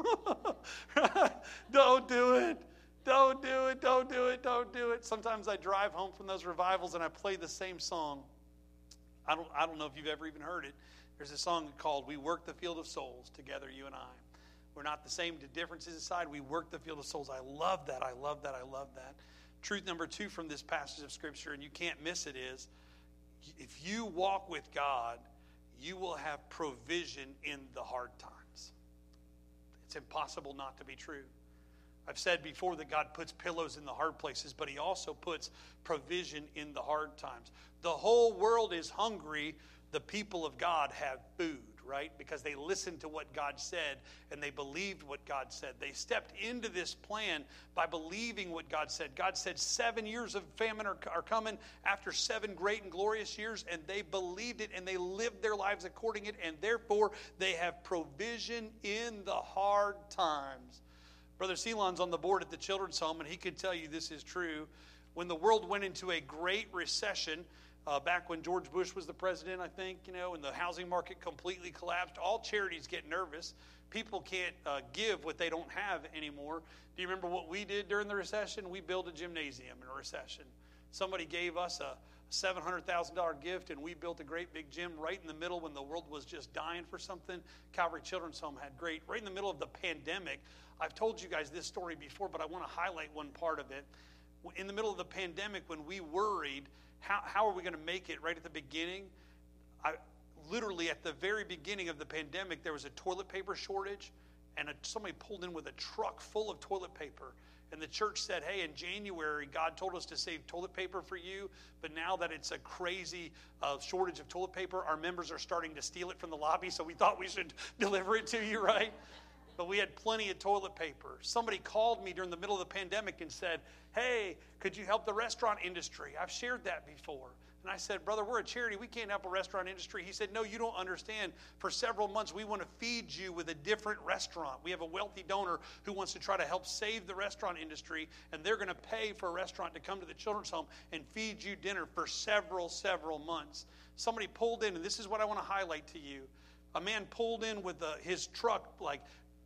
Don't do it. Don't do it. Don't do it. Don't do it. Sometimes I drive home from those revivals and I play the same song. I don't, I don't know if you've ever even heard it. There's a song called We Work the Field of Souls Together, You and I. We're not the same to differences aside. We work the field of souls. I love that. I love that. I love that. Truth number two from this passage of Scripture, and you can't miss it, is if you walk with God, you will have provision in the hard times. It's impossible not to be true. I've said before that God puts pillows in the hard places, but he also puts provision in the hard times. The whole world is hungry. The people of God have food, right? Because they listened to what God said and they believed what God said. They stepped into this plan by believing what God said. God said seven years of famine are, are coming after seven great and glorious years, and they believed it and they lived their lives according to it, and therefore they have provision in the hard times. Brother Ceylon's on the board at the children's home, and he could tell you this is true. When the world went into a great recession, uh, back when George Bush was the president, I think, you know, and the housing market completely collapsed, all charities get nervous. People can't uh, give what they don't have anymore. Do you remember what we did during the recession? We built a gymnasium in a recession. Somebody gave us a seven hundred thousand dollars gift, and we built a great big gym right in the middle when the world was just dying for something. Calvary Children's Home had great, right in the middle of the pandemic. I've told you guys this story before, but I want to highlight one part of it. In the middle of the pandemic, when we worried, how, how are we going to make it right at the beginning? I, literally at the very beginning of the pandemic, there was a toilet paper shortage, and a, somebody pulled in with a truck full of toilet paper. And the church said, hey, in January, God told us to save toilet paper for you, but now that it's a crazy uh, shortage of toilet paper, our members are starting to steal it from the lobby, so we thought we should deliver it to you, right? But we had plenty of toilet paper. Somebody called me during the middle of the pandemic and said, hey, could you help the restaurant industry? I've shared that before. And I said, brother, we're a charity. We can't help a restaurant industry. He said, no, you don't understand. For several months, we want to feed you with a different restaurant. We have a wealthy donor who wants to try to help save the restaurant industry, and they're going to pay for a restaurant to come to the children's home and feed you dinner for several, several months. Somebody pulled in, and this is what I want to highlight to you. A man pulled in with the, his truck like,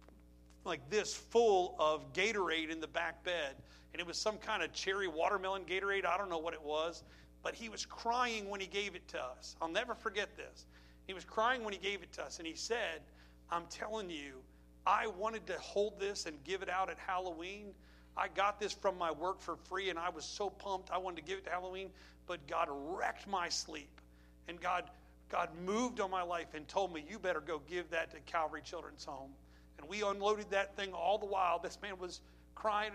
like this full of Gatorade in the back bed. And it was some kind of cherry watermelon Gatorade. I don't know what it was. But he was crying when he gave it to us. I'll never forget this. He was crying when he gave it to us. And he said, I'm telling you, I wanted to hold this and give it out at Halloween. I got this from my work for free, and I was so pumped. I wanted to give it to Halloween. But God wrecked my sleep. And God, God moved on my life and told me, you better go give that to Calvary Children's Home. And we unloaded that thing all the while. This man was crying.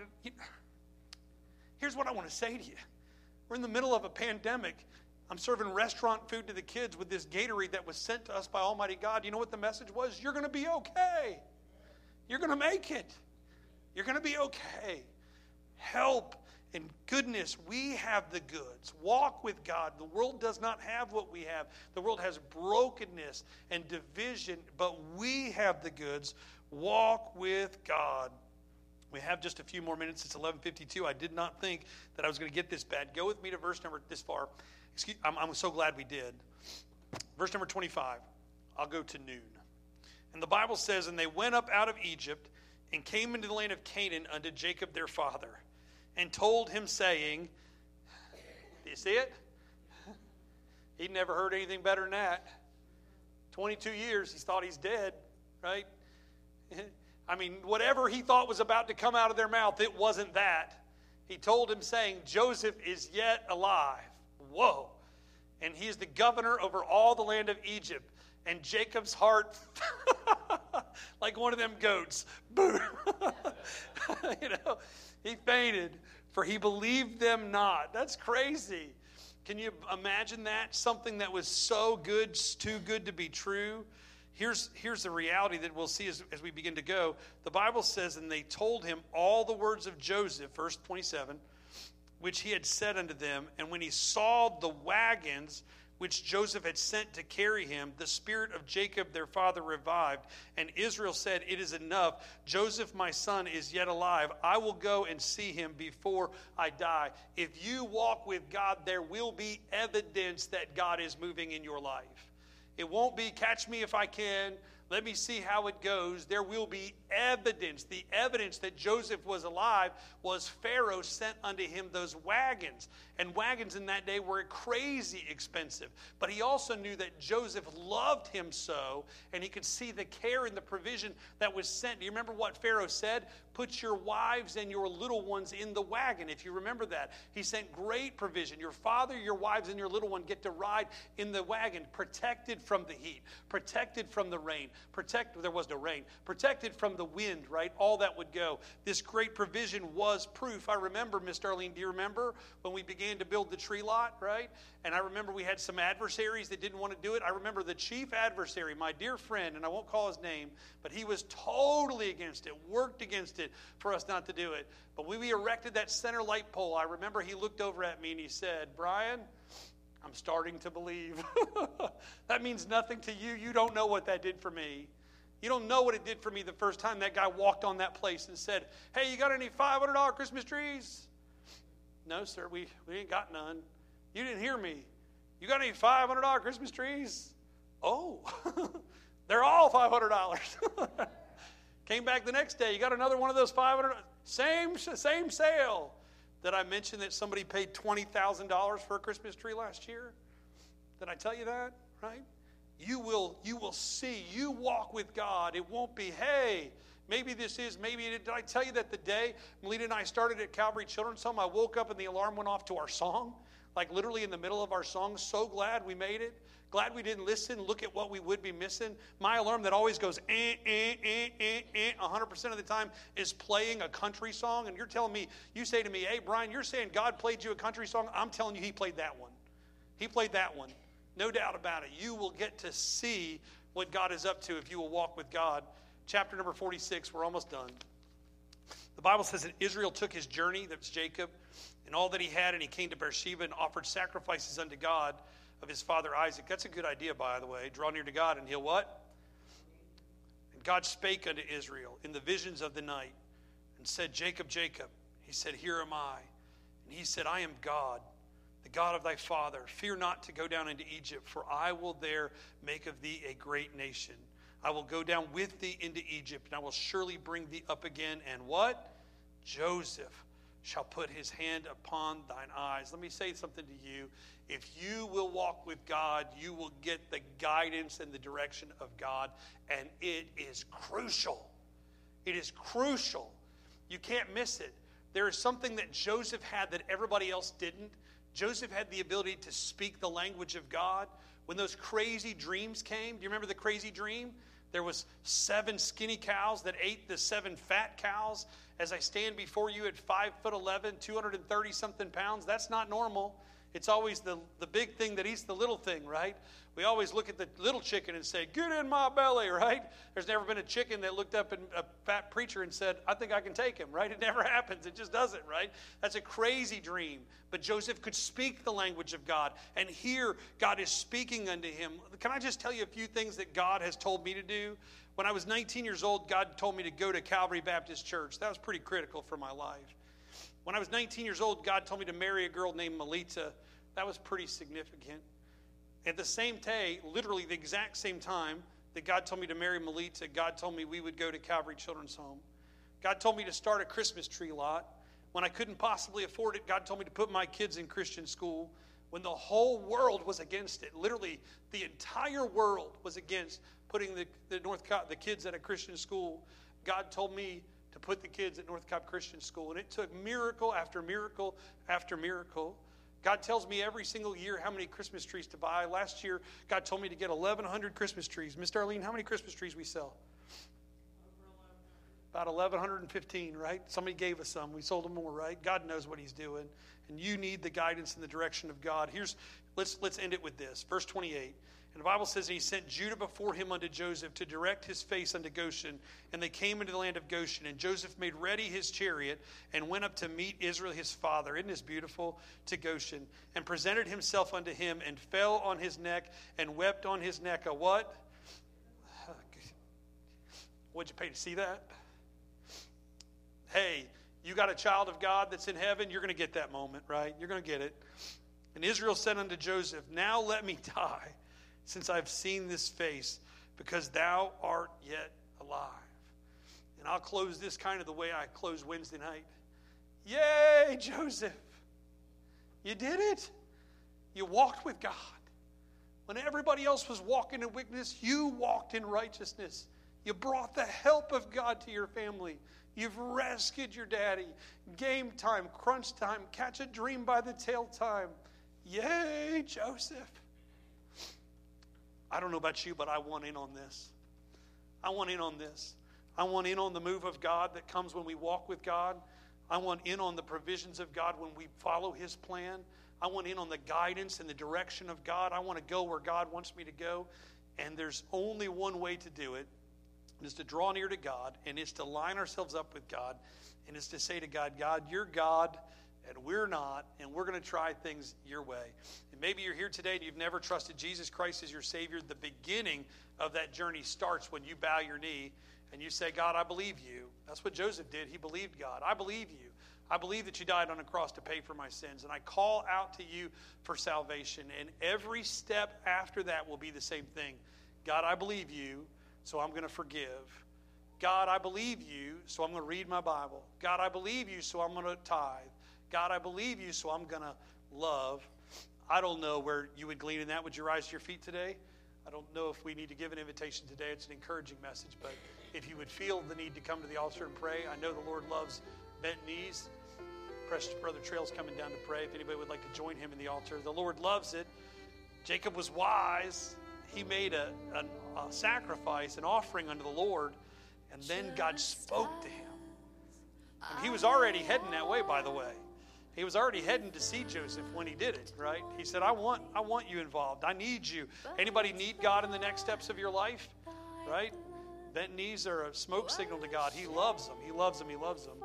Here's what I want to say to you. We're in the middle of a pandemic. I'm serving restaurant food to the kids with this Gatorade that was sent to us by Almighty God. You know what the message was? You're going to be okay. You're going to make it. You're going to be okay. Help And goodness, we have the goods. Walk with God. The world does not have what we have. The world has brokenness and division, but we have the goods. Walk with God. We have just a few more minutes. It's eleven fifty-two. I did not think that I was going to get this bad. Go with me to verse number this far. Excuse, I'm, I'm so glad we did. Verse number twenty-five. I'll go to noon. And the Bible says, and they went up out of Egypt and came into the land of Canaan unto Jacob their father, and told him, saying, do you see it? He'd never heard anything better than that. twenty-two years, he thought he's dead, right? I mean, whatever he thought was about to come out of their mouth, it wasn't that. He told him, saying, Joseph is yet alive. Whoa. And he is the governor over all the land of Egypt. And Jacob's heart, like one of them goats, boom. You know, he fainted, for he believed them not. That's crazy. Can you imagine that? Something that was so good, too good to be true. Here's, here's the reality that we'll see as, as we begin to go. The Bible says, and they told him all the words of Joseph, verse twenty-seven, which he had said unto them. And when he saw the wagons which Joseph had sent to carry him, the spirit of Jacob their father revived. And Israel said, it is enough. Joseph my son is yet alive. I will go and see him before I die. If you walk with God, there will be evidence that God is moving in your life. It won't be catch me if I can. Let me see how it goes. There will be evidence. The evidence that Joseph was alive was Pharaoh sent unto him those wagons. And wagons in that day were crazy expensive. But he also knew that Joseph loved him so, and he could see the care and the provision that was sent. Do you remember what Pharaoh said? Put your wives and your little ones in the wagon, if you remember that. He sent great provision. Your father, your wives, and your little one get to ride in the wagon, protected from the heat, protected from the rain, protected, there was no rain, protected from the wind, right? All that would go. This great provision was proof. I remember, Miss Darlene, do you remember when we began to build the tree lot, right? And I remember we had some adversaries that didn't want to do it. I remember the chief adversary, my dear friend, and I won't call his name, but he was totally against it, worked against it for us not to do it. But when we erected that center light pole, I remember he looked over at me and he said, Brian, I'm starting to believe. That means nothing to you. You don't know what that did for me. You don't know what it did for me the first time that guy walked on that place and said, hey, you got any five hundred dollars Christmas trees? No, sir, we, we ain't got none. You didn't hear me. You got any five hundred dollars Christmas trees? Oh, they're all five hundred dollars. Came back the next day. You got another one of those five hundred dollars? Same, same sale. Did I mention that somebody paid twenty thousand dollars for a Christmas tree last year? Did I tell you that? Right? You will, you will see. You walk with God. It won't be, hey, maybe this is, maybe it, did I tell you that the day Melita and I started at Calvary Children's Home, I woke up and the alarm went off to our song? Like literally in the middle of our song. So glad we made it. Glad we didn't listen. Look at what we would be missing. My alarm that always goes eh, eh, eh, eh, eh, one hundred percent of the time is playing a country song. And you're telling me, you say to me, hey, Brian, you're saying God played you a country song? I'm telling you he played that one. He played that one. No doubt about it. You will get to see what God is up to if you will walk with God. Chapter number forty-six, we're almost done. The Bible says that Israel took his journey, that's Jacob, and all that he had, and he came to Beersheba and offered sacrifices unto God of his father Isaac. That's a good idea, by the way. Draw near to God, and he'll what? And God spake unto Israel in the visions of the night, and said, Jacob, Jacob. He said, here am I. And he said, I am God, the God of thy father. Fear not to go down into Egypt, for I will there make of thee a great nation. I will go down with thee into Egypt, and I will surely bring thee up again. And what? Joseph shall put his hand upon thine eyes. Let me say something to you. If you will walk with God, you will get the guidance and the direction of God, and it is crucial. It is crucial. You can't miss it. There is something that Joseph had that everybody else didn't. Joseph had the ability to speak the language of God. When those crazy dreams came, do you remember the crazy dream? There was seven skinny cows that ate the seven fat cows. As I stand before you at five foot eleven, two hundred thirty something pounds, that's not normal. It's always the, the big thing that eats the little thing, right? We always look at the little chicken and say, get in my belly, right? There's never been a chicken that looked up at a fat preacher and said, I think I can take him, right? It never happens. It just doesn't, right? That's a crazy dream. But Joseph could speak the language of God, and here God is speaking unto him. Can I just tell you a few things that God has told me to do? When I was nineteen years old, God told me to go to Calvary Baptist Church. That was pretty critical for my life. When I was nineteen years old, God told me to marry a girl named Melita. That was pretty significant. At the same day, literally the exact same time that God told me to marry Melita, God told me we would go to Calvary Children's Home. God told me to start a Christmas tree lot. When I couldn't possibly afford it, God told me to put my kids in Christian school. When the whole world was against it, literally the entire world was against putting the, the North Cobb, the kids at a Christian school, God told me to put the kids at North Cobb Christian School. And it took miracle after miracle after miracle. God tells me every single year how many Christmas trees to buy. Last year, God told me to get eleven hundred Christmas trees. Miss Darlene, how many Christmas trees we sell? About eleven fifteen, right? Somebody gave us some. We sold them more, right? God knows what he's doing. And you need the guidance and the direction of God. Here's let's let's end it with this. Verse twenty-eight. And the Bible says, and he sent Judah before him unto Joseph to direct his face unto Goshen. And they came into the land of Goshen. And Joseph made ready his chariot and went up to meet Israel his father. Isn't this beautiful? To Goshen. And presented himself unto him and fell on his neck and wept on his neck. A what? What'd you pay to see that? Hey, you got a child of God that's in heaven, you're going to get that moment, right? You're going to get it. And Israel said unto Joseph, now let me die, since I've seen this face, because thou art yet alive. And I'll close this kind of the way I close Wednesday night. Yay, Joseph. You did it. You walked with God. When everybody else was walking in wickedness, you walked in righteousness. You brought the help of God to your family. You've rescued your daddy. Game time, crunch time, catch a dream by the tail time. Yay, Joseph. I don't know about you, but I want in on this. I want in on this. I want in on the move of God that comes when we walk with God. I want in on the provisions of God when we follow his plan. I want in on the guidance and the direction of God. I want to go where God wants me to go. And there's only one way to do it. And it's to draw near to God, and it's to line ourselves up with God, and it's to say to God, God, you're God, and we're not, and we're going to try things your way. And maybe you're here today and you've never trusted Jesus Christ as your Savior. The beginning of that journey starts when you bow your knee and you say, God, I believe you. That's what Joseph did. He believed God. I believe you. I believe that you died on a cross to pay for my sins, and I call out to you for salvation. And every step after that will be the same thing. God, I believe you. So I'm going to forgive. God, I believe you, so I'm going to read my Bible. God, I believe you, so I'm going to tithe. God, I believe you, so I'm going to love. I don't know where you would glean in that. Would you rise to your feet today? I don't know if we need to give an invitation today. It's an encouraging message, but if you would feel the need to come to the altar and pray, I know the Lord loves bent knees. Precious Brother Trail's coming down to pray. If anybody would like to join him in the altar, the Lord loves it. Jacob was wise. He made a, a, a sacrifice, an offering unto the Lord, and then God spoke to him. And he was already heading that way, by the way. He was already heading to see Joseph when he did it, right? He said, I want, I want you involved. I need you. Anybody need God in the next steps of your life, right? Bent knees are a smoke signal to God. He loves them. He loves them. He loves them.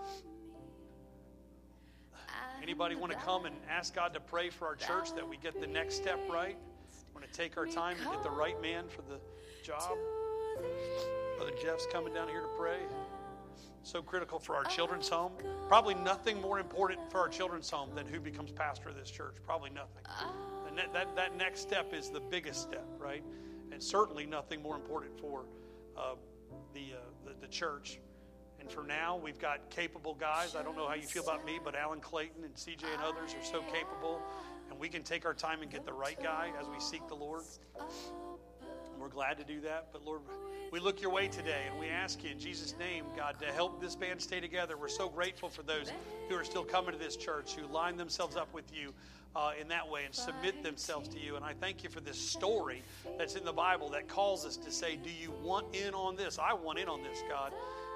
Anybody want to come and ask God to pray for our church that we get the next step right? We're going to take our time to get the right man for the job. Brother Jeff's coming down here to pray. So critical for our children's home. Probably nothing more important for our children's home than who becomes pastor of this church. Probably nothing. And that, that, that next step is the biggest step, right? And certainly nothing more important for uh, the, uh, the the church. And for now, we've got capable guys. I don't know how you feel about me, but Alan Clayton and C J and others are so capable. And we can take our time and get the right guy as we seek the Lord. And we're glad to do that. But Lord, we look your way today and we ask you in Jesus' name, God, to help this band stay together. We're so grateful for those who are still coming to this church, who line themselves up with you uh, in that way and submit themselves to you. And I thank you for this story that's in the Bible that calls us to say, do you want in on this? I want in on this, God.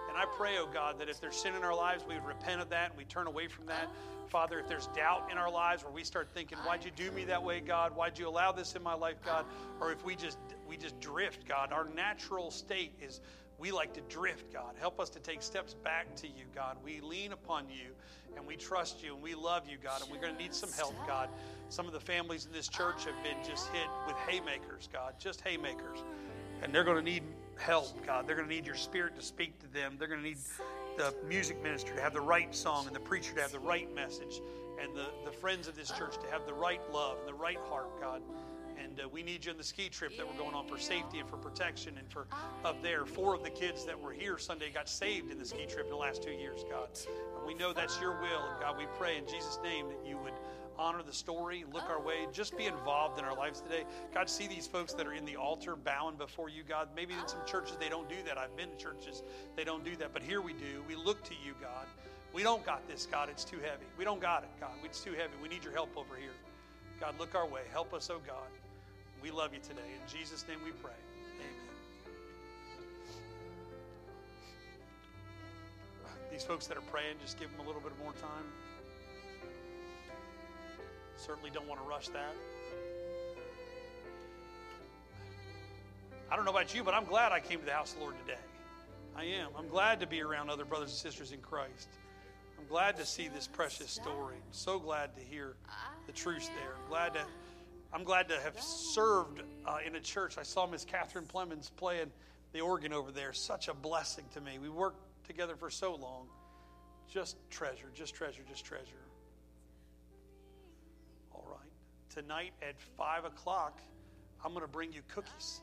And I pray, oh God, that if there's sin in our lives, we would repent of that and we turn away from that. Father, if there's doubt in our lives where we start thinking, why'd you do me that way, God? Why'd you allow this in my life, God? Or if we just we just drift, God, our natural state is we like to drift, God. Help us to take steps back to you, God. We lean upon you and we trust you and we love you, God. And we're going to need some help, God. Some of the families in this church have been just hit with haymakers, God, just haymakers. And they're going to need help, God. They're going to need your Spirit to speak to them. They're going to need the music minister to have the right song and the preacher to have the right message and the, the friends of this church to have the right love and the right heart, God. And uh, we need you in the ski trip that we're going on for safety and for protection and for up there. Four of the kids that were here Sunday got saved in the ski trip in the last two years, God. And we know that's your will. And God, we pray in Jesus' name that you would honor the story, look our way, just be involved in our lives today. God, see these folks that are in the altar bowing before you, God. Maybe in some churches they don't do that. I've been to churches, they don't do that. But here we do. We look to you, God. We don't got this, God. It's too heavy. We don't got it, God. It's too heavy. We need your help over here. God, look our way. Help us, oh God. We love you today. In Jesus' name we pray. Amen. These folks that are praying, just give them a little bit more time. Certainly don't want to rush that. I don't know about you, but I'm glad I came to the house of the Lord today. I am. I'm glad to be around other brothers and sisters in Christ. I'm glad to see this precious story. So glad to hear the truth there. I'm glad to, I'm glad to have served uh, in a church. I saw Miss Catherine Plemons playing the organ over there. Such a blessing to me. We worked together for so long. Just treasure, just treasure, just treasure. All right. Tonight at five o'clock, I'm going to bring you cookies.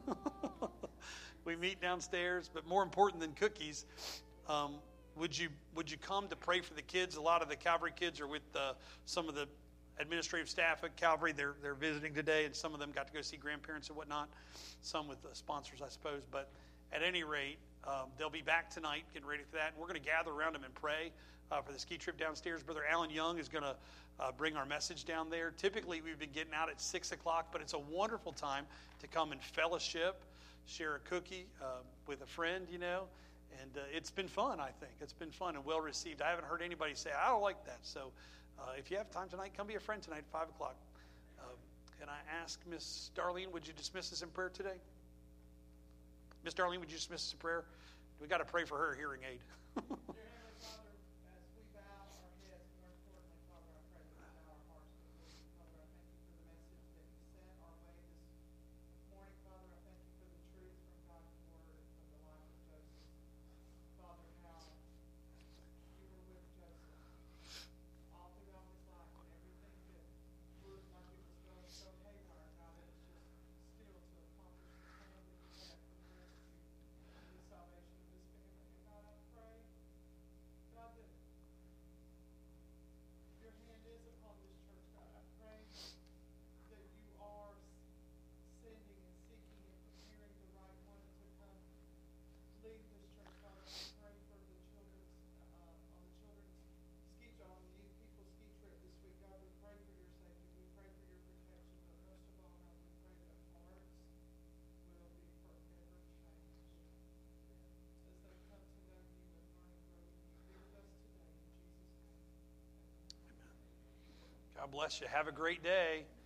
We meet downstairs, but more important than cookies, um, would you would you come to pray for the kids? A lot of the Calvary kids are with uh, some of the administrative staff at Calvary. They're they're visiting today, and some of them got to go see grandparents and whatnot. Some with the sponsors, I suppose. But at any rate, um, they'll be back tonight, getting ready for that. And we're going to gather around them and pray uh, for the ski trip downstairs. Brother Alan Young is going to uh, bring our message down there. Typically, we've been getting out at six o'clock, but it's a wonderful time to come and fellowship, share a cookie uh, with a friend, you know. And uh, it's been fun, I think. It's been fun and well received. I haven't heard anybody say, I don't like that. So uh, if you have time tonight, come be a friend tonight at five o'clock. Uh, can I ask Miss Darlene, would you dismiss us in prayer today? Miss Darlene, would you dismiss us in prayer? We got to pray for her hearing aid. God bless you. Have a great day.